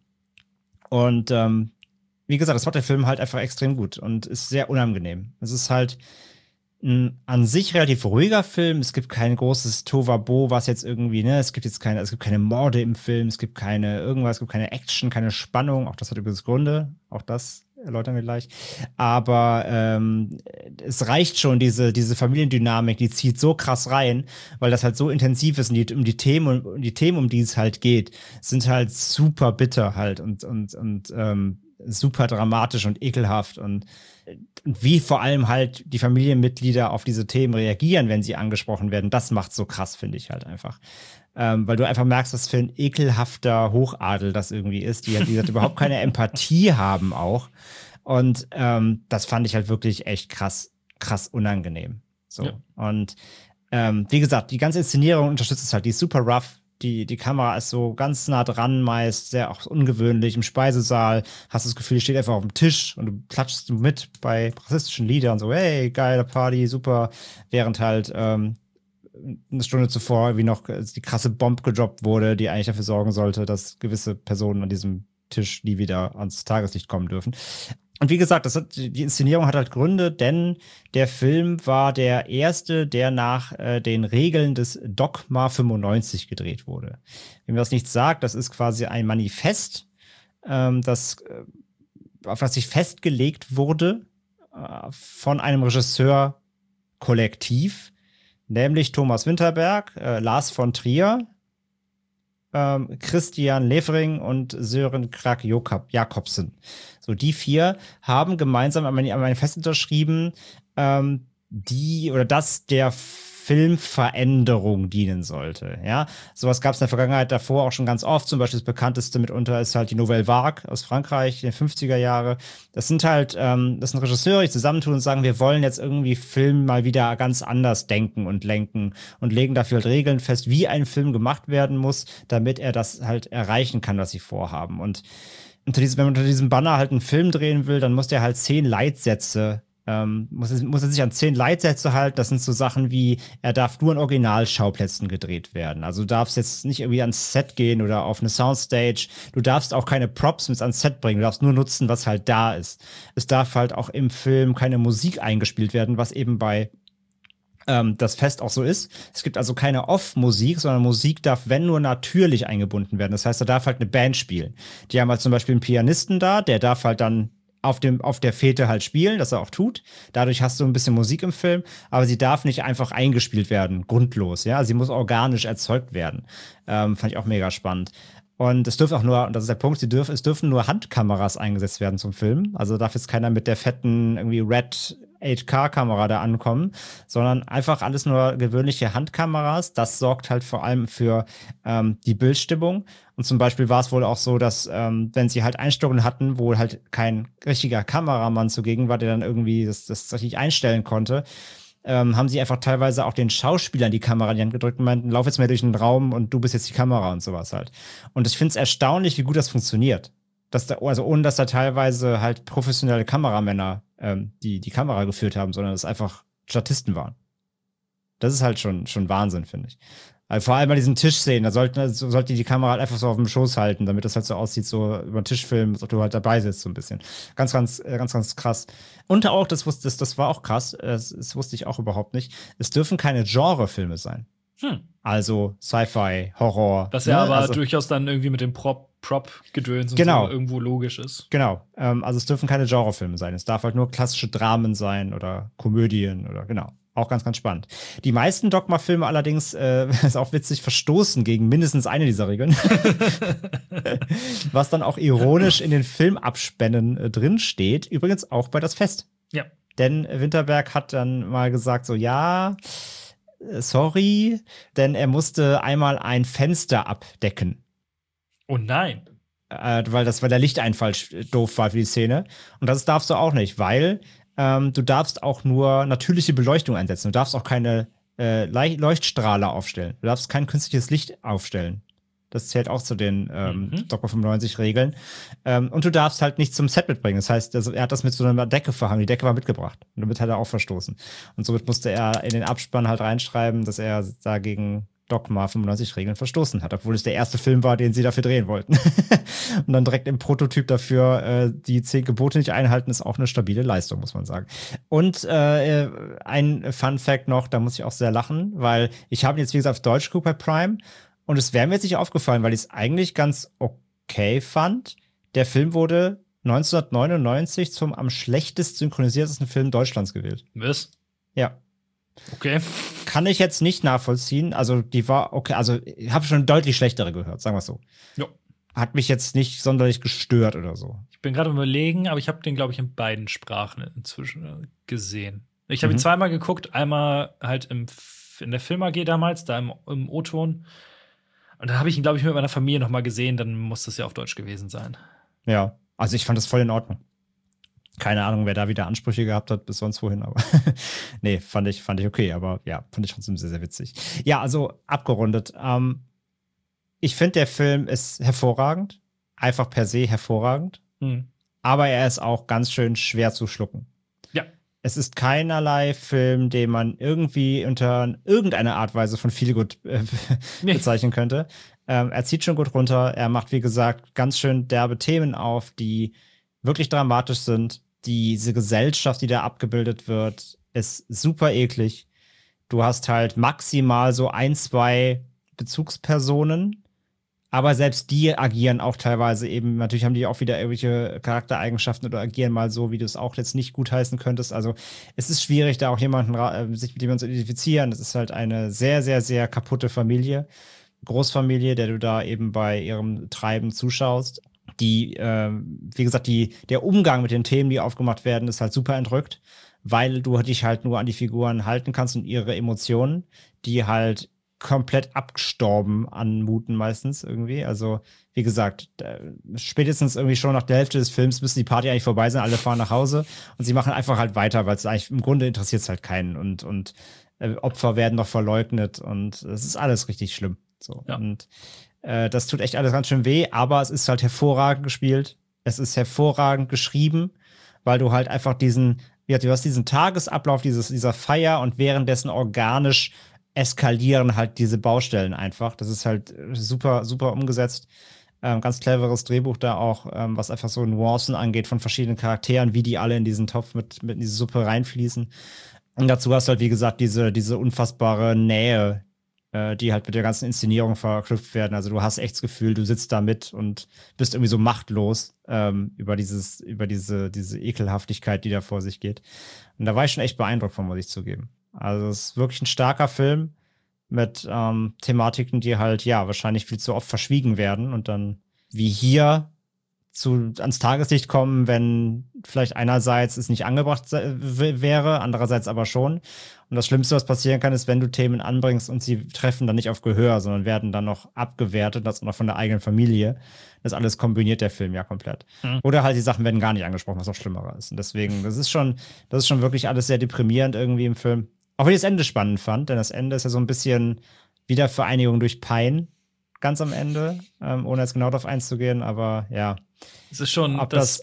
Und ähm, wie gesagt, das macht der Film halt einfach extrem gut und ist sehr unangenehm. Es ist halt ein an sich relativ ruhiger Film. Es gibt kein großes Tovabo, was jetzt irgendwie, ne, es gibt jetzt keine, es gibt keine Morde im Film, es gibt keine irgendwas, es gibt keine Action, keine Spannung. Auch das hat übrigens Gründe. Auch das erläutern wir gleich. Aber ähm, es reicht schon, diese, diese Familiendynamik, die zieht so krass rein, weil das halt so intensiv ist und die, um die Themen, um die Themen, um die es halt geht, sind halt super bitter halt und, und, und ähm, super dramatisch und ekelhaft und wie vor allem halt die Familienmitglieder auf diese Themen reagieren, wenn sie angesprochen werden, das macht so krass, finde ich halt einfach. Ähm, weil du einfach merkst, was für ein ekelhafter Hochadel das irgendwie ist, die halt, wie gesagt, überhaupt keine Empathie haben auch. Und ähm, das fand ich halt wirklich echt krass, krass unangenehm. So. Ja. Und ähm, wie gesagt, die ganze Inszenierung unterstützt es halt, die ist super rough. Die, die Kamera ist so ganz nah dran, meist sehr auch ungewöhnlich. Im Speisesaal hast du das Gefühl, die steht einfach auf dem Tisch und du klatschst mit bei rassistischen Liedern, so, hey, geile Party, super. Während halt ähm, eine Stunde zuvor wie noch die krasse Bombe gedroppt wurde, die eigentlich dafür sorgen sollte, dass gewisse Personen an diesem Tisch nie wieder ans Tageslicht kommen dürfen. Und wie gesagt, das hat, die Inszenierung hat halt Gründe, denn der Film war der erste, der nach äh, den Regeln des Dogma fünfundneunzig gedreht wurde. Wenn mir das nichts sagt, das ist quasi ein Manifest, ähm, das, äh, auf das sich festgelegt wurde äh, von einem Regisseur-Kollektiv, nämlich Thomas Winterberg, äh, Lars von Trier, Ähm, Christian Levering und Sören Krag Jakobsen. So, die vier haben gemeinsam ein Manifest unterschrieben, ähm, die oder das der Filmveränderung dienen sollte. Ja, sowas gab es in der Vergangenheit davor auch schon ganz oft. Zum Beispiel das bekannteste mitunter ist halt die Nouvelle Vague aus Frankreich in den fünfziger Jahre. Das sind halt, ähm, das sind Regisseure, die zusammentun und sagen, wir wollen jetzt irgendwie Film mal wieder ganz anders denken und lenken und legen dafür halt Regeln fest, wie ein Film gemacht werden muss, damit er das halt erreichen kann, was sie vorhaben. Und unter diesem, wenn man unter diesem Banner halt einen Film drehen will, dann muss der halt zehn Leitsätze Ähm, muss, muss er sich an zehn Leitsätze halten. Das sind so Sachen wie, er darf nur an Originalschauplätzen gedreht werden. Also du darfst jetzt nicht irgendwie ans Set gehen oder auf eine Soundstage. Du darfst auch keine Props mit ans Set bringen. Du darfst nur nutzen, was halt da ist. Es darf halt auch im Film keine Musik eingespielt werden, was eben bei ähm, das Fest auch so ist. Es gibt also keine Off-Musik, sondern Musik darf, wenn nur, natürlich eingebunden werden. Das heißt, da darf halt eine Band spielen. Die haben halt zum Beispiel einen Pianisten da, der darf halt dann auf dem, auf der Fete halt spielen, das er auch tut. Dadurch hast du ein bisschen Musik im Film, aber sie darf nicht einfach eingespielt werden, grundlos, ja. Sie muss organisch erzeugt werden. Ähm, fand ich auch mega spannend. Und es dürfen auch nur, und das ist der Punkt, sie dürfen, es dürfen nur Handkameras eingesetzt werden zum Film. Also darf jetzt keiner mit der fetten irgendwie Red acht K-Kamera da ankommen, sondern einfach alles nur gewöhnliche Handkameras. Das sorgt halt vor allem für ähm, die Bildstimmung. Und zum Beispiel war es wohl auch so, dass ähm, wenn sie halt Einstellungen hatten, wo halt kein richtiger Kameramann zugegen war, der dann irgendwie das, das richtig einstellen konnte, ähm, haben sie einfach teilweise auch den Schauspielern die Kamera in die Hand gedrückt und meinten, lauf jetzt mal durch den Raum und du bist jetzt die Kamera und sowas halt. Und ich finde es erstaunlich, wie gut das funktioniert. Dass da, also ohne, dass da teilweise halt professionelle Kameramänner ähm, die die Kamera geführt haben, sondern dass es einfach Statisten waren. Das ist halt schon, schon Wahnsinn, finde ich. Also vor allem bei diesen Tischszenen, da sollten, also sollte die Kamera halt einfach so auf dem Schoß halten, damit das halt so aussieht, so über den Tisch filmen, als ob du halt dabei sitzt, so ein bisschen. Ganz, ganz, ganz, ganz krass. Und auch, das wusste, das, das war auch krass, das, das wusste ich auch überhaupt nicht, es dürfen keine Genrefilme sein. Hm. Also Sci-Fi, Horror. Was ja ne? aber also, durchaus dann irgendwie mit dem Prop Prop-Gedöns und genau. so irgendwo logisch ist. Genau. Ähm, also es dürfen keine Genrefilme sein. Es darf halt nur klassische Dramen sein oder Komödien oder genau. Auch ganz, ganz spannend. Die meisten Dogma-Filme allerdings, äh, ist auch witzig, verstoßen gegen mindestens eine dieser Regeln. Was dann auch ironisch in den Filmabspännen äh, drin steht. Übrigens auch bei Das Fest. Ja. Denn Winterberg hat dann mal gesagt so, ja, sorry, denn er musste einmal ein Fenster abdecken. Oh nein. Äh, weil das, weil der Lichteinfall doof war für die Szene. Und das darfst du auch nicht, weil ähm, du darfst auch nur natürliche Beleuchtung einsetzen. Du darfst auch keine äh, Leuchtstrahler aufstellen. Du darfst kein künstliches Licht aufstellen. Das zählt auch zu den ähm, mhm. Dogma fünfundneunzig Regeln. Ähm, und du darfst halt nichts zum Set mitbringen. Das heißt, also er hat das mit so einer Decke verhangen. Die Decke war mitgebracht. Und damit hat er auch verstoßen. Und somit musste er in den Abspann halt reinschreiben, dass er dagegen Dogma fünfundneunzig Regeln verstoßen hat, obwohl es der erste Film war, den sie dafür drehen wollten. Und dann direkt im Prototyp dafür äh, die zehn Gebote nicht einhalten, ist auch eine stabile Leistung, muss man sagen. Und äh, ein Fun Fact noch, da muss ich auch sehr lachen, weil ich habe ihn jetzt, wie gesagt, auf Deutsch geguckt bei Prime und es wäre mir jetzt nicht aufgefallen, weil ich es eigentlich ganz okay fand. Der Film wurde neunzehnhundertneunundneunzig zum am schlechtest synchronisiertesten Film Deutschlands gewählt. Was? Ja. Okay. Kann ich jetzt nicht nachvollziehen. Also, die war okay. Also, ich habe schon deutlich schlechtere gehört, sagen wir es so. Jo. Hat mich jetzt nicht sonderlich gestört oder so. Ich bin gerade überlegen, aber ich habe den, glaube ich, in beiden Sprachen inzwischen gesehen. Ich habe Mhm. ihn zweimal geguckt. Einmal halt im, in der Film A G damals, da im, im O-Ton. Und dann habe ich ihn, glaube ich, mit meiner Familie noch mal gesehen. Dann muss das ja auf Deutsch gewesen sein. Ja, also ich fand das voll in Ordnung. Keine Ahnung, wer da wieder Ansprüche gehabt hat bis sonst wohin, aber nee, fand ich, fand ich okay, aber ja, fand ich trotzdem sehr, sehr witzig. Ja, also abgerundet. Ähm, ich finde, der Film ist hervorragend. Einfach per se hervorragend. Hm. Aber er ist auch ganz schön schwer zu schlucken. Ja. es ist keinerlei Film, den man irgendwie unter irgendeiner Art Weise von Feelgood äh, Nee. bezeichnen könnte. Ähm, er zieht schon gut runter. Er macht, wie gesagt, ganz schön derbe Themen auf, die wirklich dramatisch sind. Diese Gesellschaft, die da abgebildet wird, ist super eklig. Du hast halt maximal so ein, zwei Bezugspersonen, aber selbst die agieren auch teilweise eben, natürlich haben die auch wieder irgendwelche Charaktereigenschaften oder agieren mal so, wie du es auch jetzt nicht gutheißen könntest. Also es ist schwierig, da auch jemanden, äh, sich mit jemandem zu identifizieren. Es ist halt eine sehr, sehr, sehr kaputte Familie, Großfamilie, der du da eben bei ihrem Treiben zuschaust. Die, äh, wie gesagt, die, der Umgang mit den Themen, die aufgemacht werden, ist halt super entrückt, weil du dich halt nur an die Figuren halten kannst und ihre Emotionen, die halt komplett abgestorben anmuten meistens irgendwie. Also, wie gesagt, spätestens irgendwie schon nach der Hälfte des Films müsste die Party eigentlich vorbei sein, alle fahren nach Hause und sie machen einfach halt weiter, weil es eigentlich im Grunde interessiert es halt keinen und, und äh, Opfer werden noch verleugnet und es ist alles richtig schlimm. So. Ja. Und äh, das tut echt alles ganz schön weh, aber es ist halt hervorragend gespielt. Es ist hervorragend geschrieben, weil du halt einfach diesen, ja, du hast diesen Tagesablauf dieses, dieser Feier und währenddessen organisch eskalieren halt diese Baustellen einfach. Das ist halt super, super umgesetzt. Ähm, ganz cleveres Drehbuch da auch, ähm, was einfach so Nuancen angeht von verschiedenen Charakteren, wie die alle in diesen Topf mit, mit in diese Suppe reinfließen. Und dazu hast du halt, wie gesagt, diese, diese unfassbare Nähe, äh, die halt mit der ganzen Inszenierung verknüpft werden. Also du hast echt das Gefühl, du sitzt da mit und bist irgendwie so machtlos ähm, über dieses, über diese, diese Ekelhaftigkeit, die da vor sich geht. Und da war ich schon echt beeindruckt von, muss ich zugeben. Also es ist wirklich ein starker Film mit ähm, Thematiken, die halt, ja, wahrscheinlich viel zu oft verschwiegen werden und dann wie hier zu, ans Tageslicht kommen, wenn vielleicht einerseits es nicht angebracht wäre, andererseits aber schon. Und das Schlimmste, was passieren kann, ist, wenn du Themen anbringst und sie treffen dann nicht auf Gehör, sondern werden dann noch abgewertet, das noch von der eigenen Familie. Das alles kombiniert der Film ja komplett. Mhm. Oder halt die Sachen werden gar nicht angesprochen, was noch schlimmer ist. Und deswegen, das ist schon, das ist schon wirklich alles sehr deprimierend irgendwie im Film. Auch wenn ich das Ende spannend fand, denn das Ende ist ja so ein bisschen Wiedervereinigung durch Pein, ganz am Ende, ähm, ohne jetzt genau darauf einzugehen, aber ja. Es ist schon Ob das, das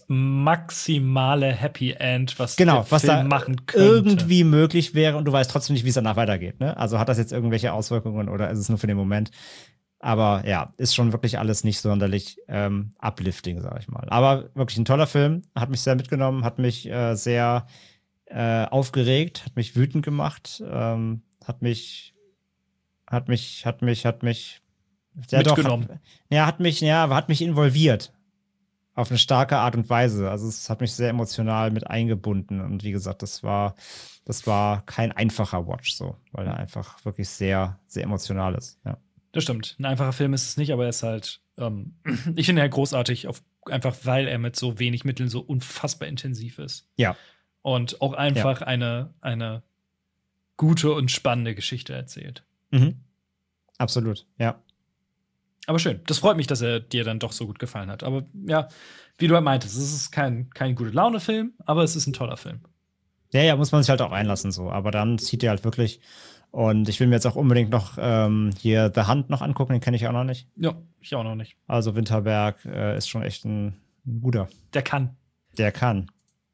maximale Happy End, was genau, der was Film da machen könnte. Irgendwie möglich wäre und du weißt trotzdem nicht, wie es danach weitergeht. Ne? Also hat das jetzt irgendwelche Auswirkungen oder ist es nur für den Moment? Aber ja, ist schon wirklich alles nicht sonderlich ähm, uplifting, sag ich mal. Aber wirklich ein toller Film, hat mich sehr mitgenommen, hat mich äh, sehr äh, aufgeregt, hat mich wütend gemacht, ähm, hat mich, hat mich, hat mich, hat mich ja, mitgenommen. Doch, hat, ja, hat mich, ja, hat mich involviert. Auf eine starke Art und Weise. Also es hat mich sehr emotional mit eingebunden. Und wie gesagt, das war, das war kein einfacher Watch so, weil er einfach wirklich sehr, sehr emotional ist. Ja. Das stimmt. Ein einfacher Film ist es nicht, aber er ist halt, ähm, ich finde ihn großartig, auf, einfach weil er mit so wenig Mitteln so unfassbar intensiv ist. Ja. Und auch einfach ja. eine, eine gute und spannende Geschichte erzählt. Mhm. Absolut, ja. Aber schön. Das freut mich, dass er dir dann doch so gut gefallen hat. Aber ja, wie du halt meintest, es ist kein, kein gute Laune-Film, aber es ist ein toller Film. Ja, ja, muss man sich halt auch einlassen so. Aber dann zieht er halt wirklich. Und ich will mir jetzt auch unbedingt noch ähm, hier The Hunt noch angucken, den kenne ich auch noch nicht. Ja, ich auch noch nicht. Also Winterberg äh, ist schon echt ein, ein guter. Der kann. Der kann.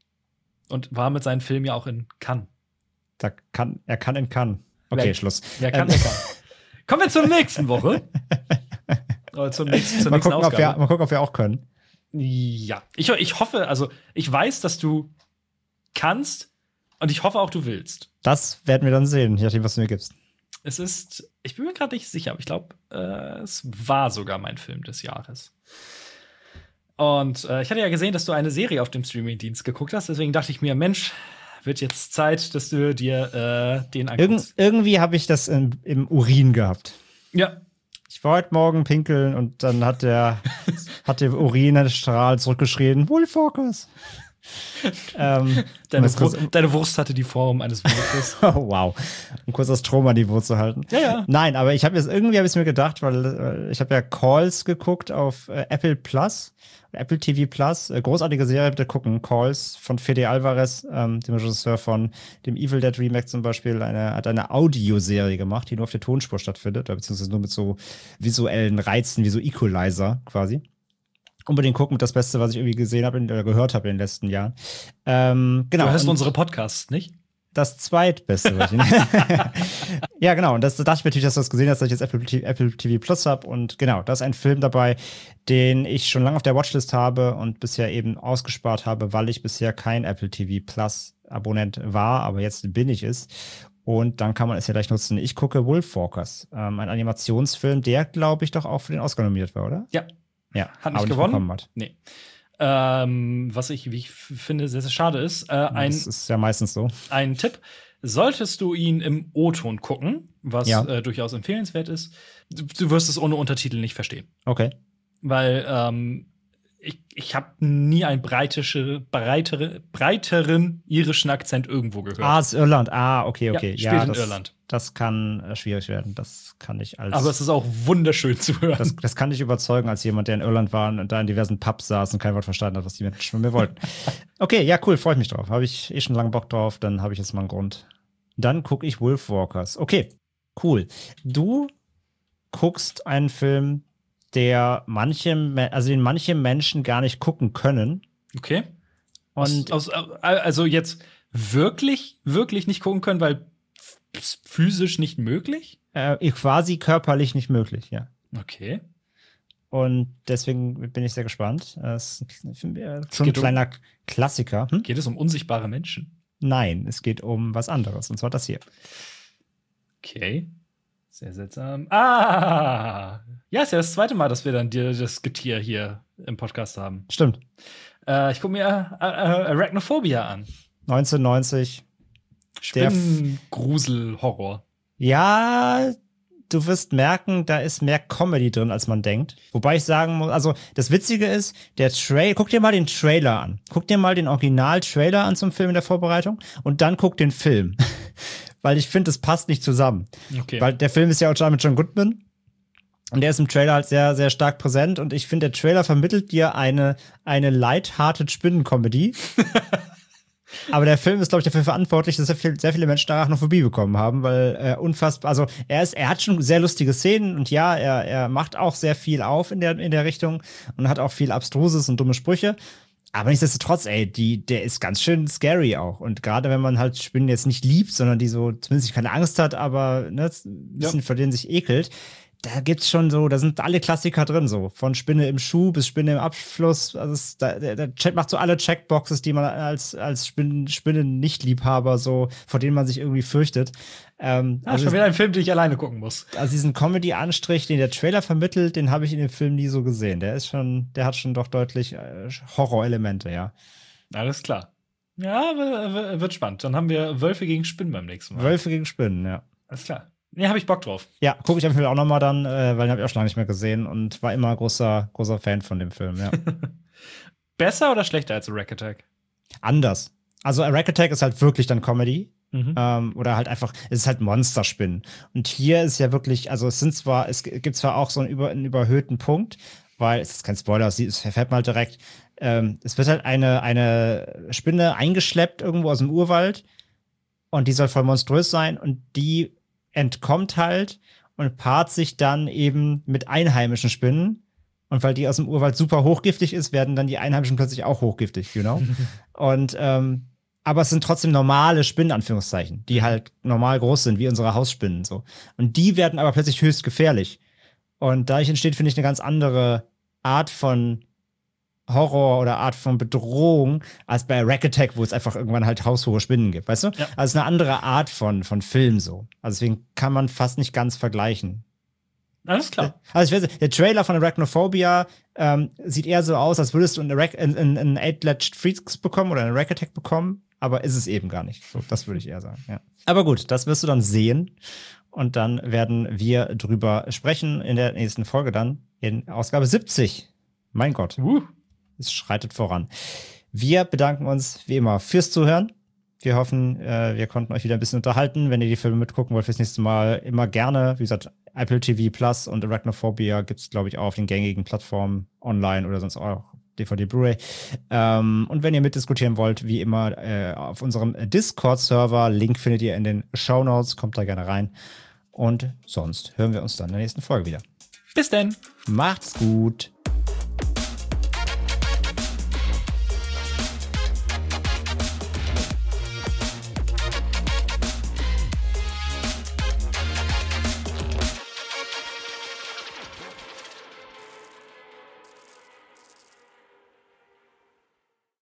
Und war mit seinen Filmen ja auch in Cannes. Da kann, er kann in Cannes. Okay, Wer, Schluss. Wer kann, der kann. Kommen wir zur nächsten Woche. Oder zum nächsten, zur mal, nächsten gucken, ob Ausgabe. wir, mal gucken, ob wir auch können. Ja. Ich, ich hoffe, also ich weiß, dass du kannst und ich hoffe auch, du willst. Das werden wir dann sehen, je nachdem, was du mir gibst. Es ist, ich bin mir gerade nicht sicher, aber ich glaube, äh, es war sogar mein Film des Jahres. Und äh, ich hatte ja gesehen, dass du eine Serie auf dem Streamingdienst geguckt hast, deswegen dachte ich mir, Mensch, wird jetzt Zeit, dass du dir äh, den anguckst. Irgend, irgendwie habe ich das im, im Urin gehabt. Ja. Ich war heute Morgen pinkeln und dann hat der, hat der Urinstrahl zurückgeschrien, Woolfocus. ähm, deine, kurz, Wur deine Wurst hatte die Form eines Wurfes. Oh, wow. Um kurz das Trauma-Niveau zu halten. Ja, ja. Nein, aber ich habe jetzt irgendwie habe ich mir gedacht, weil äh, ich habe ja Calls geguckt auf äh, Apple Plus, Apple T V Plus. Äh, großartige Serie, bitte gucken. Calls von Fede Alvarez, ähm, dem Regisseur von dem Evil Dead Remake zum Beispiel, eine, hat eine Audioserie gemacht, die nur auf der Tonspur stattfindet, beziehungsweise nur mit so visuellen Reizen wie so Equalizer quasi. unbedingt gucken, das Beste, was ich irgendwie gesehen habe oder gehört habe in den letzten Jahren. Ähm, genau. Du hörst und unsere Podcasts, nicht? Das zweitbeste, was ich Ja, genau. Und das dachte ich mir natürlich, dass du das gesehen hast, dass ich jetzt Apple, Apple T V Plus habe. Und genau, da ist ein Film dabei, den ich schon lange auf der Watchlist habe und bisher eben ausgespart habe, weil ich bisher kein Apple T V Plus Abonnent war, aber jetzt bin ich es. Und dann kann man es ja gleich nutzen. Ich gucke Wolfwalkers, ähm, ein Animationsfilm, der, glaube ich, doch auch für den Oscar nominiert war, oder? Ja. Ja, Hat nicht aber gewonnen. Hat. Nee. Ähm, was ich, wie ich finde, sehr, sehr schade ist. Äh, ein, das ist ja meistens so. Ein Tipp. Solltest du ihn im O-Ton gucken, was ja. äh, durchaus empfehlenswert ist, du, du wirst es ohne Untertitel nicht verstehen. Okay. Weil ähm, ich, ich habe nie einen breitische, breitere, breiteren irischen Akzent irgendwo gehört. Ah, es ist Irland. Ah, okay, okay. Ja, spielt ja, in das, Irland. Das kann äh, schwierig werden. Das kann ich als. Aber es ist auch wunderschön zu hören. Das, das kann ich überzeugen als jemand, der in Irland war und da in diversen Pubs saß und kein Wort verstanden hat, was die Menschen von mir wollten. Okay, ja, cool, freue ich mich drauf. Habe ich eh schon lange Bock drauf, dann habe ich jetzt mal einen Grund. Dann gucke ich Wolfwalkers. Okay, cool. Du guckst einen Film, der manche, also den manche Menschen gar nicht gucken können. Okay. Und aus, aus, also jetzt wirklich, wirklich nicht gucken können, weil physisch nicht möglich? Äh, quasi körperlich nicht möglich, ja. Okay. Und deswegen bin ich sehr gespannt. Das ist schon ein kleiner um, Klassiker. Hm? Geht es um unsichtbare Menschen? Nein, es geht um was anderes. Und zwar das hier. Okay. Sehr seltsam. Ah! Ja, ist ja das zweite Mal, dass wir dann dir das Getier hier im Podcast haben. Stimmt. Äh, ich gucke mir äh, äh, Arachnophobia an. neunzehnhundertneunzig. Spinnen-Grusel, Horror. Ja, du wirst merken, da ist mehr Comedy drin, als man denkt. Wobei ich sagen muss, also das Witzige ist, der Trailer, guck dir mal den Trailer an. Guck dir mal den Original-Trailer an zum Film in der Vorbereitung und dann guck den Film. Weil ich finde, das passt nicht zusammen. Okay. Weil der Film ist ja auch mit John Goodman. Und der ist im Trailer halt sehr, sehr stark präsent. Und ich finde, der Trailer vermittelt dir eine, eine light-hearted Spinnen-Comedy. Aber der Film ist, glaube ich, dafür verantwortlich, dass sehr, viel, sehr viele Menschen Arachnophobie bekommen haben, weil er unfassbar, also er ist, er hat schon sehr lustige Szenen und ja, er, er macht auch sehr viel auf in der, in der Richtung und hat auch viel Abstruses und dumme Sprüche. Aber nichtsdestotrotz, ey, die, der ist ganz schön scary auch. Und gerade wenn man halt Spinnen jetzt nicht liebt, sondern die so zumindest keine Angst hat, aber ne, ein bisschen ja. vor denen sich ekelt, da gibt's schon so, da sind alle Klassiker drin, so. Von Spinne im Schuh bis Spinne im Abfluss. Also es, da, der, der Chat macht so alle Checkboxes, die man als, als Spinnen, Spinnen-Nicht-Liebhaber so, vor denen man sich irgendwie fürchtet. Ähm, ah, also schon wieder ein Film, den ich alleine gucken muss. Also diesen Comedy-Anstrich, den der Trailer vermittelt, den habe ich in dem Film nie so gesehen. Der ist schon, der hat schon doch deutlich äh, Horrorelemente, ja. Alles klar. Ja, wird spannend. Dann haben wir Wölfe gegen Spinnen beim nächsten Mal. Wölfe gegen Spinnen, ja. Alles klar. Nee, habe ich Bock drauf. Ja, gucke ich am Film auch noch mal dann, äh, weil den habe ich auch schon lange nicht mehr gesehen und war immer großer, großer Fan von dem Film, ja. Besser oder schlechter als A Rack Attack? Anders. Also A Rack Attack ist halt wirklich dann Comedy. Mhm. Ähm, oder halt einfach, es ist halt Monsterspinnen. Und hier ist ja wirklich, also es sind zwar, es gibt zwar auch so einen, über, einen überhöhten Punkt, weil, es ist kein Spoiler, es verfällt mal direkt, ähm, es wird halt eine, eine Spinne eingeschleppt irgendwo aus dem Urwald und die soll voll monströs sein und die entkommt halt und paart sich dann eben mit einheimischen Spinnen. Und weil die aus dem Urwald super hochgiftig ist, werden dann die Einheimischen plötzlich auch hochgiftig, you know? und, ähm, aber es sind trotzdem normale Spinnen, Anführungszeichen, die halt normal groß sind, wie unsere Hausspinnen, so. Und die werden aber plötzlich höchst gefährlich. Und dadurch entsteht, finde ich, eine ganz andere Art von Horror oder Art von Bedrohung als bei Rack Attack, wo es einfach irgendwann halt haushohe Spinnen gibt, weißt du? Ja. Also eine andere Art von, von Film so. Also deswegen kann man fast nicht ganz vergleichen. Alles klar. Also ich weiß, der Trailer von Arachnophobia ähm, sieht eher so aus, als würdest du einen Eight-Ledged Freaks bekommen oder einen Rack Attack bekommen, aber ist es eben gar nicht. So, das würde ich eher sagen, ja. Aber gut, das wirst du dann sehen und dann werden wir drüber sprechen in der nächsten Folge dann in Ausgabe siebzig. Mein Gott. Uh. Es schreitet voran. Wir bedanken uns wie immer fürs Zuhören. Wir hoffen, äh, wir konnten euch wieder ein bisschen unterhalten. Wenn ihr die Filme mitgucken wollt fürs nächste Mal, immer gerne. Wie gesagt, Apple T V Plus und Arachnophobia gibt es, glaube ich, auch auf den gängigen Plattformen online oder sonst auch D V D, Blu-ray. Ähm, und wenn ihr mitdiskutieren wollt, wie immer äh, auf unserem Discord-Server, Link findet ihr in den Shownotes, kommt da gerne rein. Und sonst hören wir uns dann in der nächsten Folge wieder. Bis denn. Macht's gut.